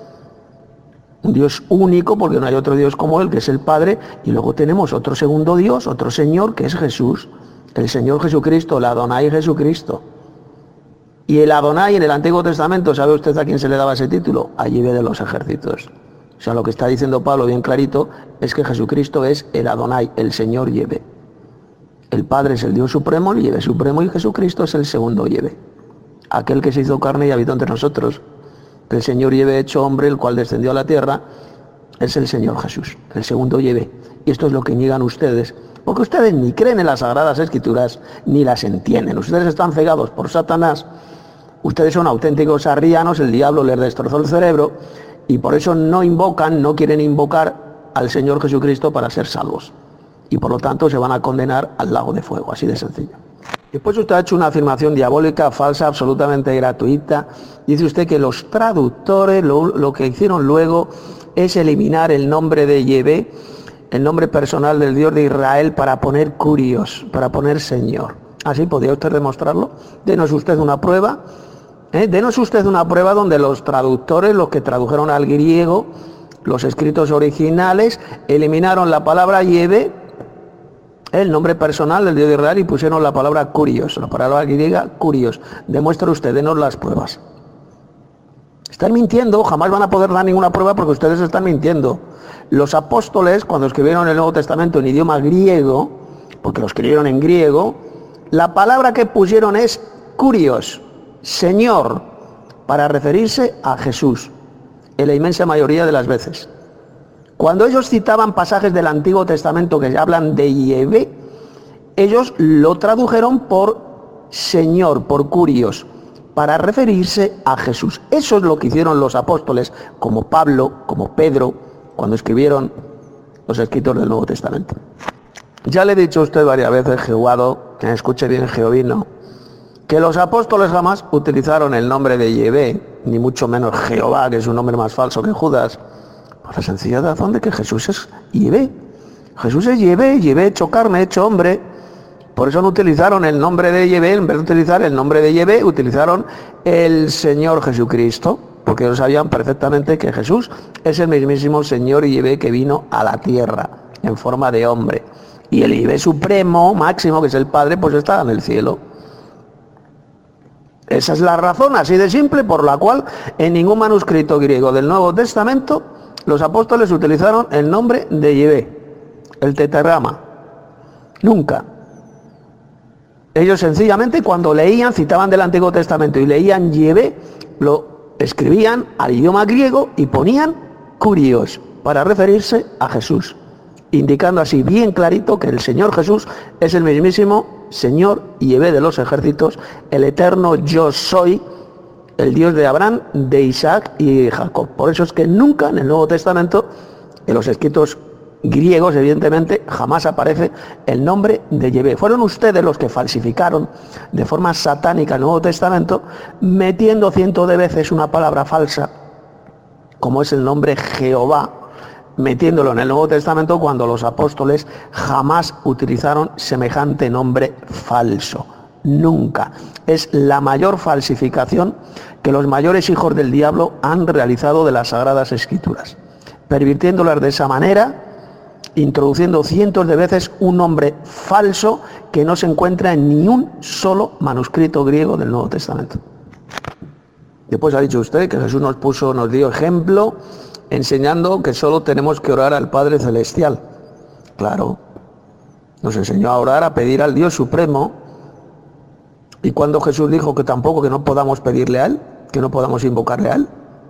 un Dios único, porque no hay otro Dios como Él, que es el Padre, y luego tenemos otro segundo Dios, otro Señor, que es Jesús, el Señor Jesucristo, el Adonai Jesucristo. Y el Adonai en el Antiguo Testamento, ¿sabe usted a quién se le daba ese título? A Yahvé de los ejércitos. O sea, lo que está diciendo Pablo bien clarito es que Jesucristo es el Adonai, el Señor Yahvé. El Padre es el Dios supremo, el Yahvé supremo, y Jesucristo es el segundo Yahvé. Aquel que se hizo carne y habitó entre nosotros. El Señor Yahvé hecho hombre, el cual descendió a la tierra, es el Señor Jesús, el segundo Yahvé. Y esto es lo que niegan ustedes, porque ustedes ni creen en las Sagradas Escrituras, ni las entienden. Ustedes están cegados por Satanás. Ustedes son auténticos arrianos, el diablo les destrozó el cerebro y por eso no invocan, no quieren invocar al Señor Jesucristo para ser salvos. Y por lo tanto se van a condenar al lago de fuego, así de sencillo. Después usted ha hecho una afirmación diabólica, falsa, absolutamente gratuita. Dice usted que los traductores lo, lo que hicieron luego es eliminar el nombre de Yahvé, el nombre personal del Dios de Israel, para poner kurios, para poner Señor. ¿Así podría usted demostrarlo? Denos usted una prueba. ¿Eh? Denos usted una prueba donde los traductores, los que tradujeron al griego, los escritos originales, eliminaron la palabra Yahvé, el nombre personal del Dios de Israel, y pusieron la palabra kurios, la palabra griega kurios. Demuestre usted, denos las pruebas. Están mintiendo, jamás van a poder dar ninguna prueba porque ustedes están mintiendo. Los apóstoles, cuando escribieron el Nuevo Testamento en idioma griego, porque lo escribieron en griego, la palabra que pusieron es kurios, Señor, para referirse a Jesús, en la inmensa mayoría de las veces. Cuando ellos citaban pasajes del Antiguo Testamento que hablan de Yahvé, ellos lo tradujeron por Señor, por kurios, para referirse a Jesús. Eso es lo que hicieron los apóstoles, como Pablo, como Pedro, cuando escribieron los escritos del Nuevo Testamento. Ya le he dicho a usted varias veces, Jehovado, que me escuche bien, Jehovino, que los apóstoles jamás utilizaron el nombre de Yahvé, ni mucho menos Jehová, que es un nombre más falso que Judas, por la sencilla razón de que Jesús es Yahvé. Jesús es Yahvé, Yahvé hecho carne, hecho hombre. Por eso no utilizaron el nombre de Yahvé, en vez de utilizar el nombre de Yahvé, utilizaron el Señor Jesucristo, porque ellos sabían perfectamente que Jesús es el mismísimo Señor Yahvé que vino a la tierra en forma de hombre. Y el Yahvé supremo, máximo, que es el Padre, pues está en el cielo. Esa es la razón, así de simple, por la cual en ningún manuscrito griego del Nuevo Testamento los apóstoles utilizaron el nombre de Yahvé, el tetragrama. Nunca. Ellos sencillamente cuando leían, citaban del Antiguo Testamento y leían Yahvé, lo escribían al idioma griego y ponían Kurios para referirse a Jesús, indicando así bien clarito que el Señor Jesús es el mismísimo Señor Yahvé de los ejércitos, el eterno yo soy, el Dios de Abraham, de Isaac y de Jacob. Por eso es que nunca en el Nuevo Testamento, en los escritos griegos, evidentemente, jamás aparece el nombre de Yahvé. Fueron ustedes los que falsificaron de forma satánica el Nuevo Testamento, metiendo cientos de veces una palabra falsa, como es el nombre Jehová, metiéndolo en el Nuevo Testamento cuando los apóstoles jamás utilizaron semejante nombre falso. Nunca. Es la mayor falsificación que los mayores hijos del diablo han realizado de las Sagradas Escrituras, pervirtiéndolas de esa manera, introduciendo cientos de veces un nombre falso que no se encuentra en ni un solo manuscrito griego del Nuevo Testamento. Después ha dicho usted que Jesús nos puso, nos dio ejemplo, enseñando que solo tenemos que orar al Padre Celestial. Claro, nos enseñó a orar, a pedir al Dios Supremo. ¿Y cuando Jesús dijo que tampoco, que no podamos pedirle a Él, que no podamos invocarle a Él?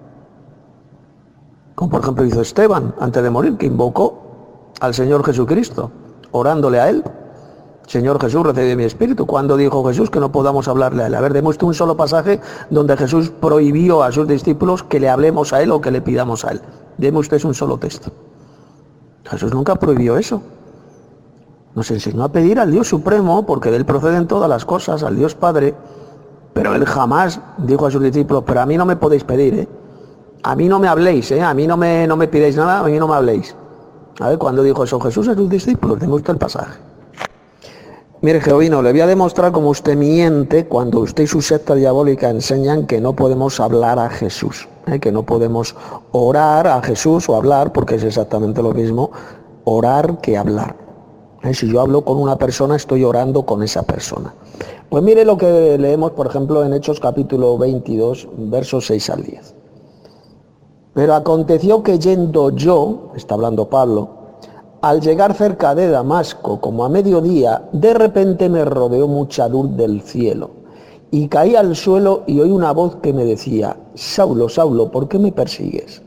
Como por ejemplo hizo Esteban antes de morir, que invocó al Señor Jesucristo, orándole a Él. Señor Jesús, recibe mi espíritu. ¿Cuándo dijo Jesús que no podamos hablarle a Él? A ver, demos un solo pasaje donde Jesús prohibió a sus discípulos que le hablemos a Él o que le pidamos a Él. Deme usted un solo texto. Jesús nunca prohibió eso. Nos enseñó a pedir al Dios Supremo, porque de Él proceden todas las cosas, al Dios Padre, pero Él jamás dijo a sus discípulos, pero a mí no me podéis pedir, ¿eh? A mí no me habléis, ¿eh? A mí no me, no me pidéis nada, a mí no me habléis. A ver, ¿cuándo dijo eso Jesús a sus discípulos? Deme usted el pasaje. Mire, Jehovino, le voy a demostrar cómo usted miente cuando usted y su secta diabólica enseñan que no podemos hablar a Jesús, ¿eh? Que no podemos orar a Jesús o hablar, porque es exactamente lo mismo orar que hablar. ¿Eh? Si yo hablo con una persona, estoy orando con esa persona. Pues mire lo que leemos, por ejemplo, en Hechos capítulo veintidós, versos seis al diez. Pero aconteció que yendo yo, está hablando Pablo, al llegar cerca de Damasco, como a mediodía, de repente me rodeó mucha luz del cielo, y caí al suelo y oí una voz que me decía, Saulo, Saulo, ¿por qué me persigues?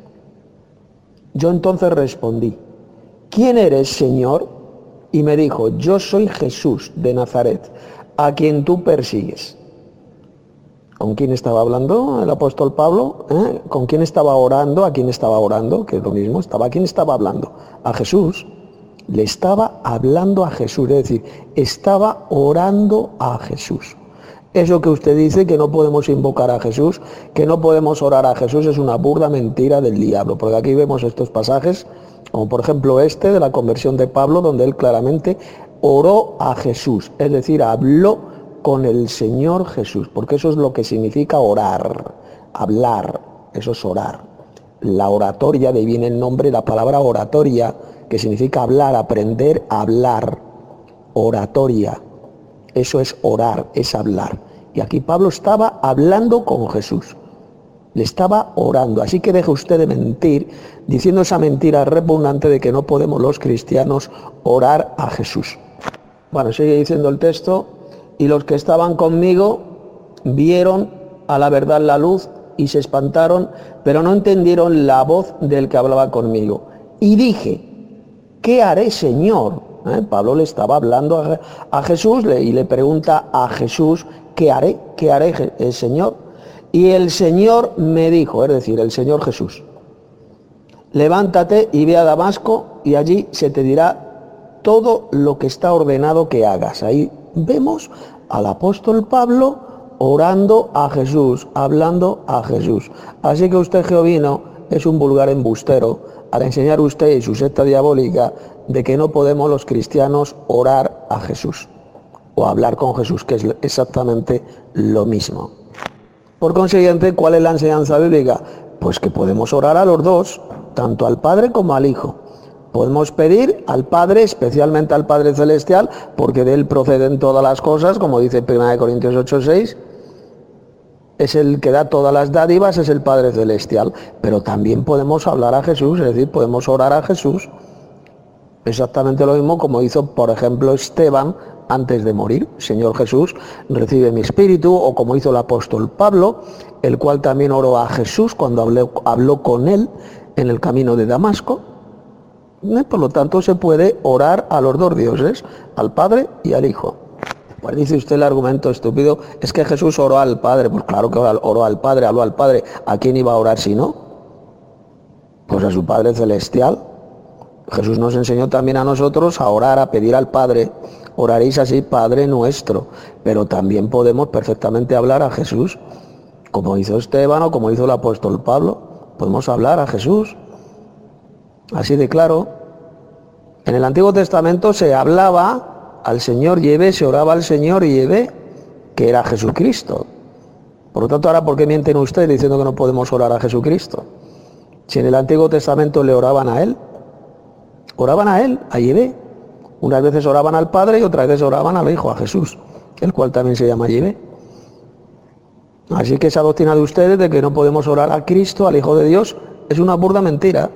Yo entonces respondí, ¿quién eres, Señor? Y me dijo, yo soy Jesús de Nazaret, a quien tú persigues. ¿Con quién estaba hablando el apóstol Pablo? ¿Eh? ¿Con quién estaba orando? ¿A quién estaba orando? Que es lo mismo, estaba, ¿a quién estaba hablando? A Jesús. Le estaba hablando a Jesús, es decir, estaba orando a Jesús. Eso que usted dice que no podemos invocar a Jesús, que no podemos orar a Jesús, es una burda mentira del diablo, porque aquí vemos estos pasajes, como por ejemplo este de la conversión de Pablo, donde él claramente oró a Jesús, es decir, habló con el Señor Jesús, porque eso es lo que significa orar, hablar, eso es orar. La oratoria, de ahí viene el nombre, la palabra oratoria, que significa hablar, aprender a hablar, oratoria, eso es orar, es hablar. Y aquí Pablo estaba hablando con Jesús, le estaba orando, así que deje usted de mentir, diciendo esa mentira repugnante de que no podemos los cristianos orar a Jesús. Bueno, sigue diciendo el texto, y los que estaban conmigo vieron a la verdad la luz y se espantaron, pero no entendieron la voz del que hablaba conmigo. Y dije, ¿qué haré, Señor? ¿Eh? Pablo le estaba hablando a, a Jesús le, y le pregunta a Jesús, ¿qué haré? ¿Qué haré, el Señor? Y el Señor me dijo, es decir, el Señor Jesús, levántate y ve a Damasco y allí se te dirá todo lo que está ordenado que hagas. Ahí vemos al apóstol Pablo orando a Jesús, hablando a Jesús. Así que usted, Jovino, es un vulgar embustero al enseñar usted y su secta diabólica de que no podemos los cristianos orar a Jesús o hablar con Jesús, que es exactamente lo mismo. Por consiguiente, ¿cuál es la enseñanza bíblica? Pues que podemos orar a los dos, tanto al Padre como al Hijo. Podemos pedir al Padre, especialmente al Padre Celestial, porque de Él proceden todas las cosas, como dice primera de Corintios ocho seis, es el que da todas las dádivas, es el Padre Celestial. Pero también podemos hablar a Jesús, es decir, podemos orar a Jesús. Exactamente lo mismo como hizo, por ejemplo, Esteban antes de morir. Señor Jesús, recibe mi espíritu, o como hizo el apóstol Pablo, el cual también oró a Jesús cuando habló, habló con él en el camino de Damasco. Por lo tanto, se puede orar a los dos dioses, al Padre y al Hijo. Pues dice usted el argumento estúpido, es que Jesús oró al Padre. Pues claro que oró al Padre, habló al Padre. ¿A quién iba a orar si no? Pues a su Padre Celestial. Jesús nos enseñó también a nosotros a orar, a pedir al Padre. Oraréis así, Padre nuestro. Pero también podemos perfectamente hablar a Jesús, como hizo Esteban o como hizo el apóstol Pablo. Podemos hablar a Jesús. Así de claro. En el Antiguo Testamento se hablaba al Señor Yahvé, se oraba al Señor Yahvé, que era Jesucristo. Por lo tanto, ahora, ¿por qué mienten ustedes diciendo que no podemos orar a Jesucristo? Si en el Antiguo Testamento le oraban a Él, oraban a Él, a Yahvé. Unas veces oraban al Padre y otras veces oraban al Hijo, a Jesús, el cual también se llama Yahvé. Así que esa doctrina de ustedes de que no podemos orar a Cristo, al Hijo de Dios, es una burda mentira.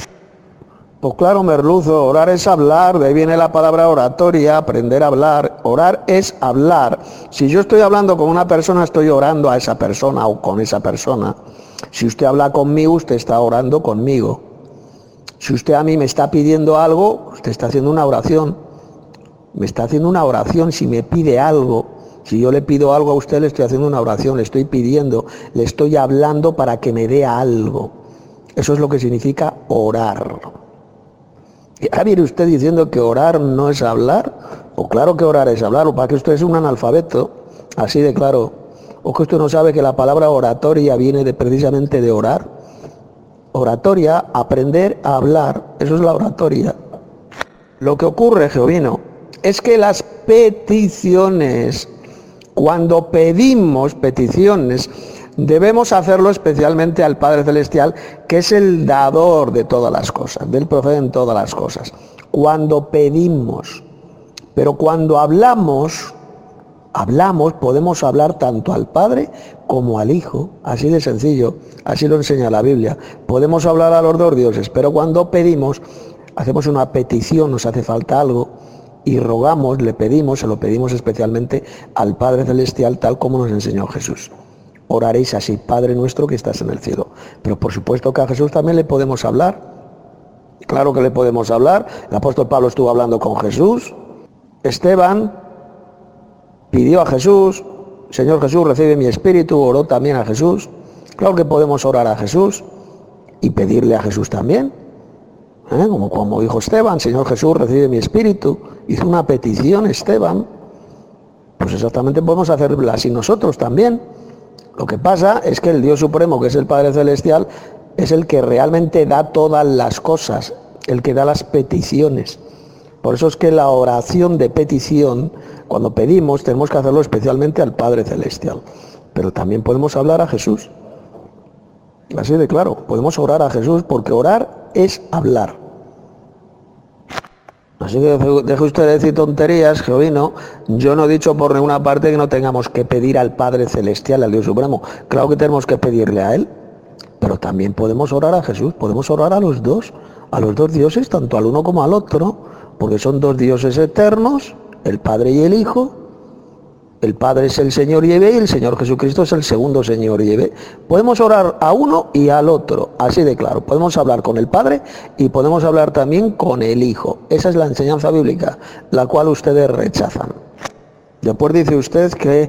Pues claro, merluzo, orar es hablar, de ahí viene la palabra oratoria, aprender a hablar. Orar es hablar. Si yo estoy hablando con una persona, estoy orando a esa persona o con esa persona. Si usted habla conmigo, usted está orando conmigo. Si usted a mí me está pidiendo algo, usted está haciendo una oración. Me está haciendo una oración si me pide algo. Si yo le pido algo a usted, le estoy haciendo una oración, le estoy pidiendo, le estoy hablando para que me dé algo. Eso es lo que significa orar. Y ahora viene usted diciendo que orar no es hablar. O claro que orar es hablar, o para que usted es un analfabeto, así de claro. O que usted no sabe que la palabra oratoria viene de, precisamente de orar. Oratoria, aprender a hablar, eso es la oratoria. Lo que ocurre, Jovino, es que las peticiones, cuando pedimos peticiones, debemos hacerlo especialmente al Padre Celestial, que es el dador de todas las cosas, del proceden todas las cosas. Cuando pedimos, pero cuando hablamos, hablamos, podemos hablar tanto al Padre como al Hijo, así de sencillo, así lo enseña la Biblia. Podemos hablar a los dos dioses, pero cuando pedimos, hacemos una petición, nos hace falta algo, y rogamos, le pedimos, se lo pedimos especialmente al Padre Celestial, tal como nos enseñó Jesús. Oraréis así, Padre nuestro que estás en el cielo. Pero por supuesto que a Jesús también le podemos hablar. Claro que le podemos hablar. El apóstol Pablo estuvo hablando con Jesús. Esteban pidió a Jesús, Señor Jesús, recibe mi espíritu, oró también a Jesús. Claro que podemos orar a Jesús y pedirle a Jesús también. ¿Eh? Como, como dijo Esteban, Señor Jesús, recibe mi espíritu. Hizo una petición Esteban. Pues exactamente podemos hacerla así nosotros también. Lo que pasa es que el Dios Supremo, que es el Padre Celestial, es el que realmente da todas las cosas, el que da las peticiones. Por eso es que la oración de petición, cuando pedimos, tenemos que hacerlo especialmente al Padre Celestial. Pero también podemos hablar a Jesús. Así de claro, podemos orar a Jesús porque orar es hablar. Así que deje usted de decir tonterías, Jovino. Yo no he dicho por ninguna parte que no tengamos que pedir al Padre Celestial, al Dios Supremo. Claro que tenemos que pedirle a Él, pero también podemos orar a Jesús, podemos orar a los dos, a los dos dioses, tanto al uno como al otro, porque son dos dioses eternos, el Padre y el Hijo. El Padre es el Señor Yahvé y el Señor Jesucristo es el segundo Señor Yahvé. Podemos orar a uno y al otro, así de claro. Podemos hablar con el Padre y podemos hablar también con el Hijo. Esa es la enseñanza bíblica, la cual ustedes rechazan. Después dice usted que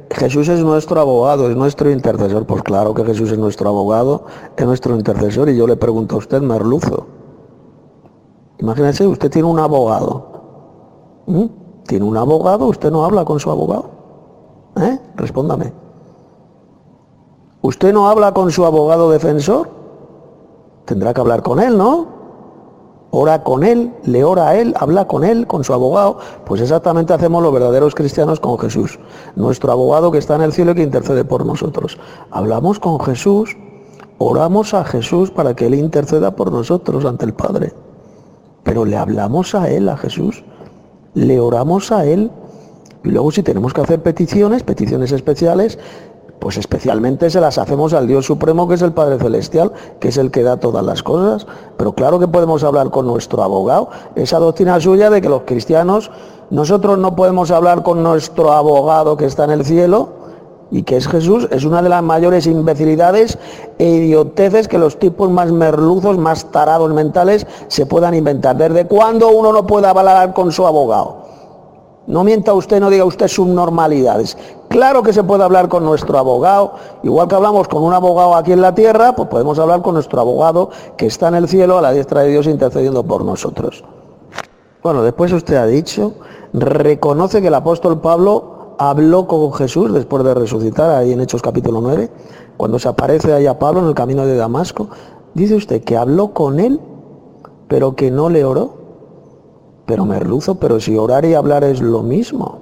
Jesús es nuestro abogado, es nuestro intercesor. Pues claro que Jesús es nuestro abogado, es nuestro intercesor. Y yo le pregunto a usted, merluzo. Imagínese, usted tiene un abogado. ¿Mm? ¿Tiene un abogado? ¿Usted no habla con su abogado? ¿Eh? Respóndame. ¿Usted no habla con su abogado defensor? Tendrá que hablar con él, ¿no? Ora con él, le ora a él, habla con él, con su abogado. Pues exactamente hacemos los verdaderos cristianos con Jesús, nuestro abogado que está en el cielo y que intercede por nosotros. Hablamos con Jesús, oramos a Jesús para que él interceda por nosotros ante el Padre. Pero le hablamos a él, a Jesús, le oramos a él. Y luego si tenemos que hacer peticiones, peticiones especiales, pues especialmente se las hacemos al Dios Supremo, que es el Padre Celestial, que es el que da todas las cosas. Pero claro que podemos hablar con nuestro abogado. Esa doctrina suya de que los cristianos, nosotros no podemos hablar con nuestro abogado que está en el cielo y que es Jesús, es una de las mayores imbecilidades e idioteces que los tipos más merluzos, más tarados mentales se puedan inventar. ¿Desde cuándo uno no puede hablar con su abogado? No mienta usted, no diga usted subnormalidades. Claro que se puede hablar con nuestro abogado, igual que hablamos con un abogado aquí en la tierra, pues podemos hablar con nuestro abogado que está en el cielo a la diestra de Dios intercediendo por nosotros. Bueno, después usted ha dicho, reconoce que el apóstol Pablo habló con Jesús después de resucitar, ahí en Hechos capítulo nueve, cuando se aparece ahí a Pablo en el camino de Damasco. Dice usted que habló con él, pero que no le oró. Pero merluzo, pero si orar y hablar es lo mismo.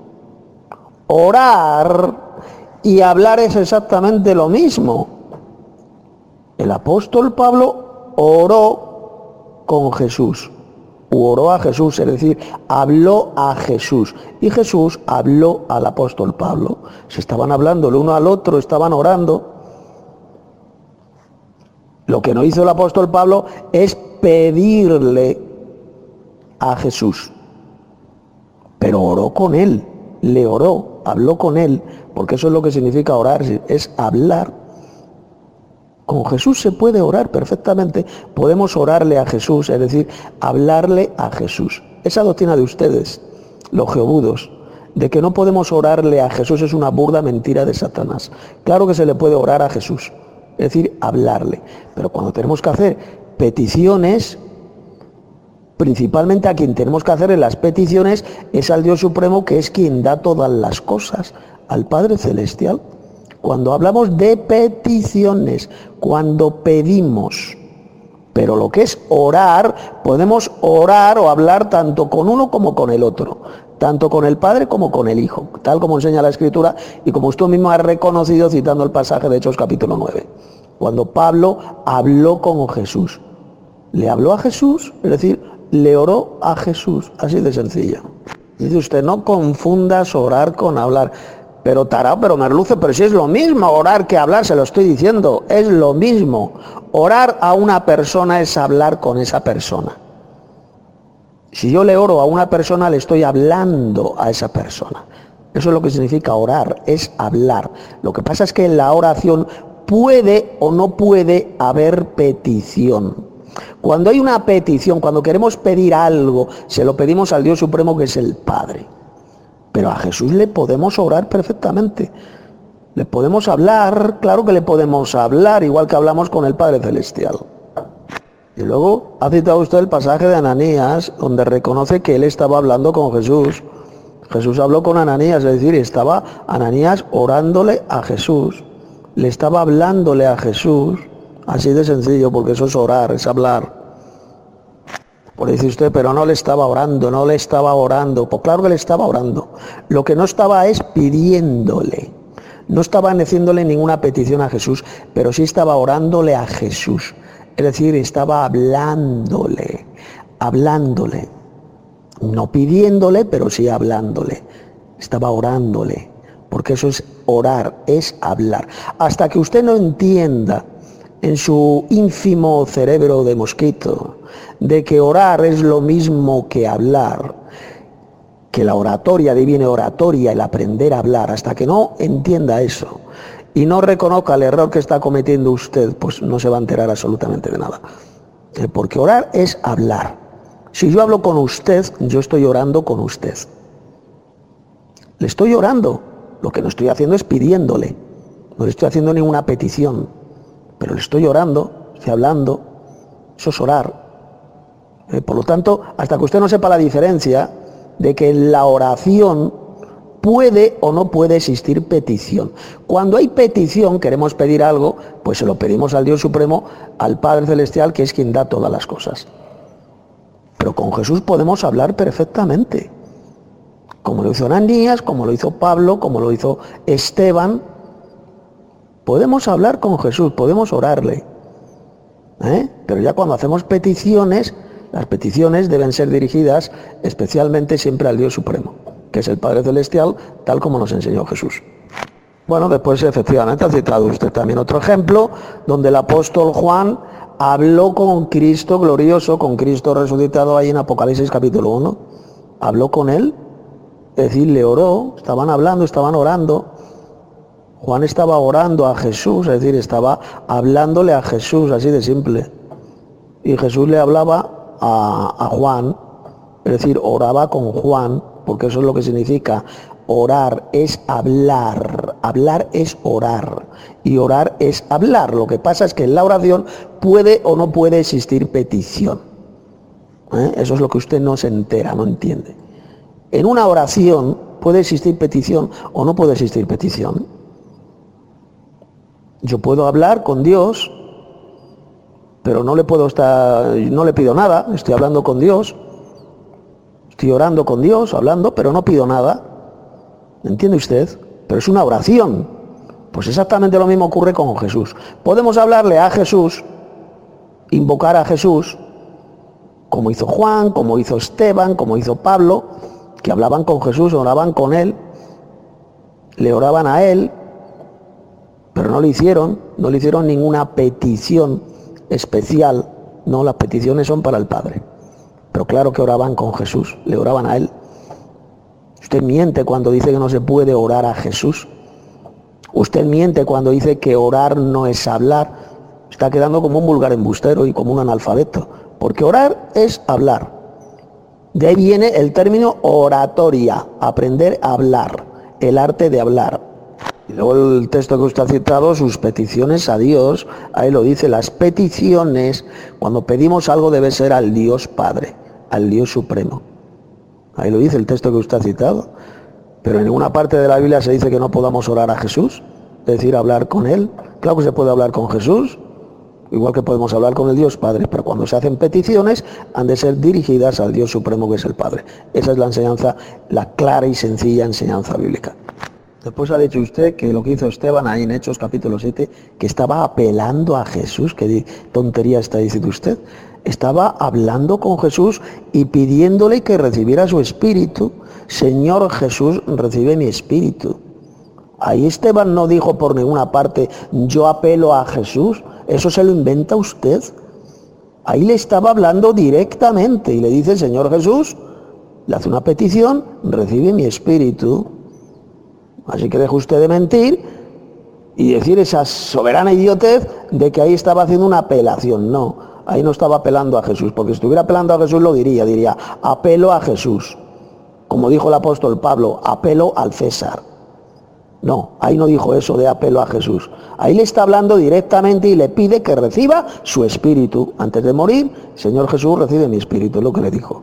Orar y hablar es exactamente lo mismo. El apóstol Pablo oró con Jesús, u oró a Jesús, es decir, habló a Jesús. Y Jesús habló al apóstol Pablo. Se estaban hablando el uno al otro, estaban orando. Lo que no hizo el apóstol Pablo es pedirle a Jesús, pero oró con él, le oró, habló con él, porque eso es lo que significa orar, es hablar. Con Jesús se puede orar perfectamente, podemos orarle a Jesús, es decir, hablarle a Jesús. Esa doctrina de ustedes, los jeobudos, de que no podemos orarle a Jesús es una burda mentira de Satanás. Claro que se le puede orar a Jesús, es decir, hablarle, pero cuando tenemos que hacer peticiones, principalmente a quien tenemos que hacerle las peticiones es al Dios Supremo, que es quien da todas las cosas, al Padre Celestial. Cuando hablamos de peticiones, cuando pedimos, pero lo que es orar, podemos orar o hablar tanto con uno como con el otro, tanto con el Padre como con el Hijo, tal como enseña la Escritura y como usted mismo ha reconocido citando el pasaje de Hechos capítulo nueve, cuando Pablo habló con Jesús. Le habló a Jesús, es decir, le oró a Jesús, así de sencillo. Dice usted, no confundas orar con hablar. Pero tarao, pero merluce, pero si es lo mismo orar que hablar, se lo estoy diciendo, es lo mismo. Orar a una persona es hablar con esa persona. Si yo le oro a una persona, le estoy hablando a esa persona. Eso es lo que significa orar, es hablar. Lo que pasa es que en la oración puede o no puede haber petición. Cuando hay una petición, cuando queremos pedir algo, se lo pedimos al Dios Supremo, que es el Padre. Pero a Jesús le podemos orar perfectamente. Le podemos hablar, claro que le podemos hablar, igual que hablamos con el Padre Celestial. Y luego ha citado usted el pasaje de Ananías, donde reconoce que él estaba hablando con Jesús. Jesús habló con Ananías, es decir, estaba Ananías orándole a Jesús. Le estaba hablándole a Jesús. Así de sencillo, porque eso es orar, es hablar. Por dice usted, pero no le estaba orando, no le estaba orando. Pues claro que le estaba orando. Lo que no estaba es pidiéndole. No estaba haciéndole ninguna petición a Jesús, pero sí estaba orándole a Jesús. Es decir, estaba hablándole, hablándole. No pidiéndole, pero sí hablándole. Estaba orándole, porque eso es orar, es hablar. Hasta que usted no entienda en su ínfimo cerebro de mosquito, de que orar es lo mismo que hablar, que la oratoria, de ahí viene oratoria, el aprender a hablar, hasta que no entienda eso y no reconozca el error que está cometiendo usted, pues no se va a enterar absolutamente de nada. Porque orar es hablar. Si yo hablo con usted, yo estoy orando con usted. Le estoy orando. Lo que no estoy haciendo es pidiéndole, no le estoy haciendo ninguna petición, pero le estoy orando, estoy hablando, eso es orar. Eh, por lo tanto, hasta que usted no sepa la diferencia de que en la oración puede o no puede existir petición. Cuando hay petición, queremos pedir algo, pues se lo pedimos al Dios Supremo, al Padre Celestial, que es quien da todas las cosas. Pero con Jesús podemos hablar perfectamente, como lo hizo Ananías, como lo hizo Pablo, como lo hizo Esteban. Podemos hablar con Jesús, podemos orarle. ¿Eh? Pero ya cuando hacemos peticiones, las peticiones deben ser dirigidas especialmente siempre al Dios Supremo, que es el Padre Celestial, tal como nos enseñó Jesús. Bueno, después efectivamente ha citado usted también otro ejemplo, donde el apóstol Juan habló con Cristo glorioso, con Cristo resucitado ahí en Apocalipsis capítulo uno. Habló con él, es decir, le oró, estaban hablando, estaban orando. Juan estaba orando a Jesús, es decir, estaba hablándole a Jesús, así de simple. Y Jesús le hablaba a, a Juan, es decir, oraba con Juan, porque eso es lo que significa orar, es hablar, hablar es orar, y orar es hablar. Lo que pasa es que en la oración puede o no puede existir petición. ¿Eh? Eso es lo que usted no se entera, no entiende. En una oración puede existir petición o no puede existir petición. Yo puedo hablar con Dios, pero no le puedo estar, no le pido nada, estoy hablando con Dios, estoy orando con Dios, hablando, pero no pido nada. ¿Entiende usted? Pero es una oración. Pues exactamente lo mismo ocurre con Jesús. Podemos hablarle a Jesús, invocar a Jesús, como hizo Juan, como hizo Esteban, como hizo Pablo, que hablaban con Jesús, oraban con él, le oraban a él, pero no le hicieron, no le hicieron ninguna petición especial. No, las peticiones son para el Padre. Pero claro que oraban con Jesús, le oraban a él. Usted miente cuando dice que no se puede orar a Jesús. Usted miente cuando dice que orar no es hablar. Está quedando como un vulgar embustero y como un analfabeto. Porque orar es hablar. De ahí viene el término oratoria, aprender a hablar, el arte de hablar. Y luego el texto que usted ha citado, sus peticiones a Dios, ahí lo dice, las peticiones, cuando pedimos algo debe ser al Dios Padre, al Dios Supremo. Ahí lo dice el texto que usted ha citado. Pero en ninguna parte de la Biblia se dice que no podamos orar a Jesús, es decir, hablar con Él. Claro que se puede hablar con Jesús, igual que podemos hablar con el Dios Padre, pero cuando se hacen peticiones han de ser dirigidas al Dios Supremo, que es el Padre. Esa es la enseñanza, la clara y sencilla enseñanza bíblica. Después ha dicho usted que lo que hizo Esteban ahí en Hechos capítulo siete, que estaba apelando a Jesús. ¿Qué tontería está diciendo usted? Estaba hablando con Jesús y pidiéndole que recibiera su espíritu. Señor Jesús, recibe mi espíritu. Ahí Esteban no dijo por ninguna parte, yo apelo a Jesús. Eso se lo inventa usted. Ahí le estaba hablando directamente y le dice, Señor Jesús, le hace una petición, recibe mi espíritu. Así que deje usted de mentir y decir esa soberana idiotez de que ahí estaba haciendo una apelación. No, ahí no estaba apelando a Jesús, porque si estuviera apelando a Jesús lo diría, diría, apelo a Jesús. Como dijo el apóstol Pablo, apelo al César. No, ahí no dijo eso de apelo a Jesús. Ahí le está hablando directamente y le pide que reciba su espíritu. Antes de morir, Señor Jesús, recibe mi espíritu, es lo que le dijo.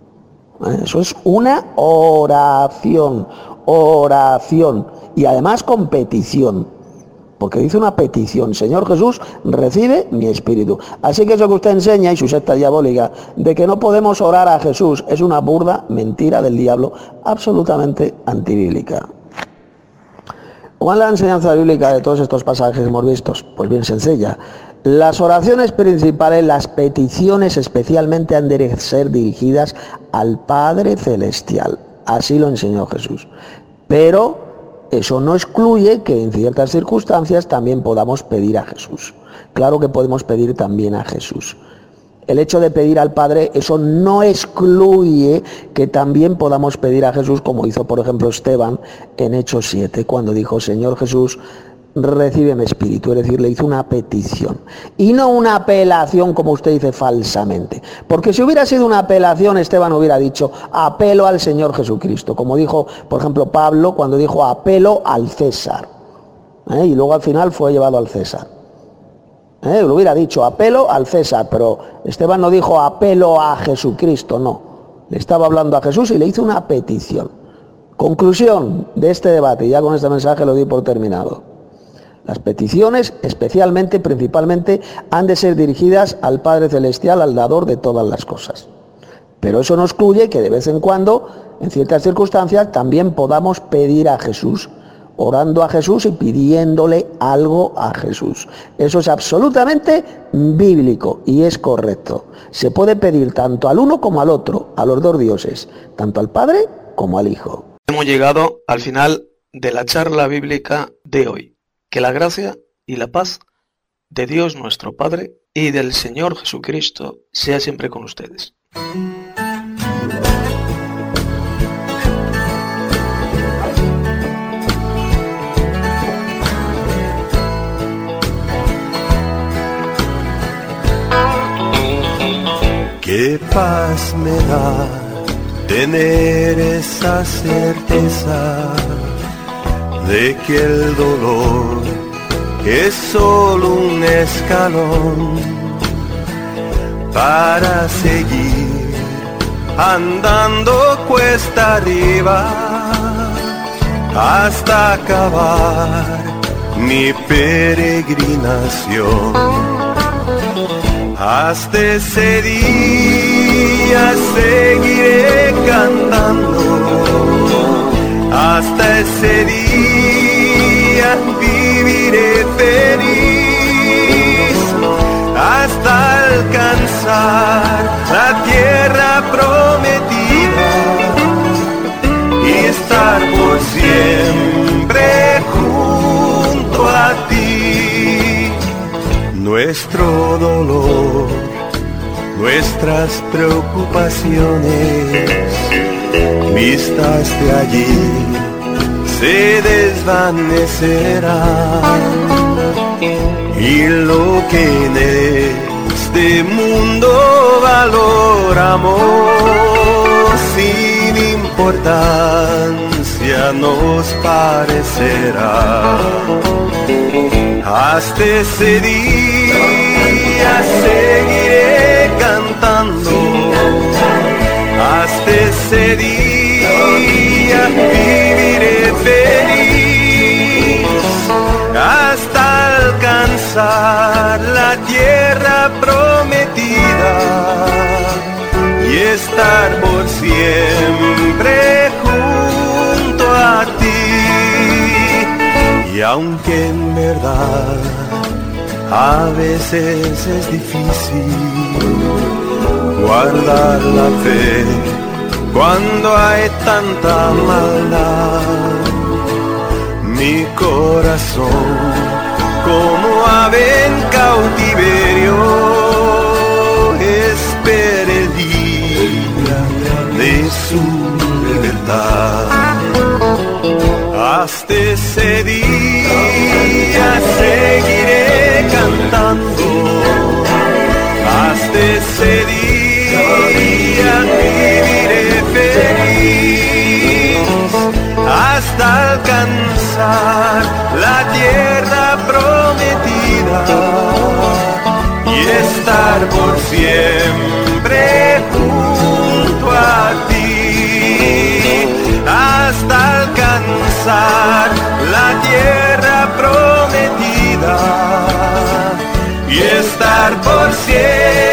Eso es una oración, oración, y además con petición, porque dice una petición, Señor Jesús, recibe mi espíritu. Así que eso que usted enseña y su secta diabólica de que no podemos orar a Jesús es una burda mentira del diablo, absolutamente antibíblica. ¿Cuál es la enseñanza bíblica de todos estos pasajes que hemos visto? Pues bien sencilla. Las oraciones principales, las peticiones especialmente han de ser dirigidas al Padre Celestial. Así lo enseñó Jesús. Pero eso no excluye que en ciertas circunstancias también podamos pedir a Jesús. Claro que podemos pedir también a Jesús. El hecho de pedir al Padre, eso no excluye que también podamos pedir a Jesús, como hizo por ejemplo Esteban en Hechos siete, cuando dijo, Señor Jesús, recíbeme espíritu, es decir, le hizo una petición y no una apelación, como usted dice falsamente, porque si hubiera sido una apelación, Esteban hubiera dicho apelo al Señor Jesucristo, como dijo por ejemplo Pablo cuando dijo apelo al César, ¿eh? Y luego al final fue llevado al César, ¿eh? Lo hubiera dicho apelo al César, pero Esteban no dijo apelo a Jesucristo, no, le estaba hablando a Jesús y le hizo una petición. Conclusión de este debate, y ya con este mensaje lo di por terminado. Las peticiones, especialmente, principalmente, han de ser dirigidas al Padre Celestial, al dador de todas las cosas. Pero eso no excluye que de vez en cuando, en ciertas circunstancias, también podamos pedir a Jesús, orando a Jesús y pidiéndole algo a Jesús. Eso es absolutamente bíblico y es correcto. Se puede pedir tanto al uno como al otro, a los dos dioses, tanto al Padre como al Hijo. Hemos llegado al final de la charla bíblica de hoy. Que la gracia y la paz de Dios nuestro Padre y del Señor Jesucristo sea siempre con ustedes. Qué paz me da tener esa certeza de que el dolor es solo un escalón para seguir andando cuesta arriba hasta acabar mi peregrinación. Hasta ese día seguiré cantando, hasta ese día viviré feliz, hasta alcanzar la tierra prometida y estar por siempre junto a ti. Nuestro dolor, nuestras preocupaciones, vistas de allí, se desvanecerán, y lo que en este mundo valoramos sin importancia nos parecerá. Hasta ese día seguiré cantando, hasta ese día viviré feliz, hasta alcanzar la tierra prometida y estar por siempre junto a ti. Y aunque en verdad a veces es difícil guardar la fe cuando hay tanta maldad, mi corazón como ave en cautiverio espera el día de su libertad. Hasta ese día seguiré cantando, hasta ese día viviré feliz, hasta alcanzar la tierra prometida y estar por siempre junto a ti, hasta alcanzar la tierra prometida y estar por siempre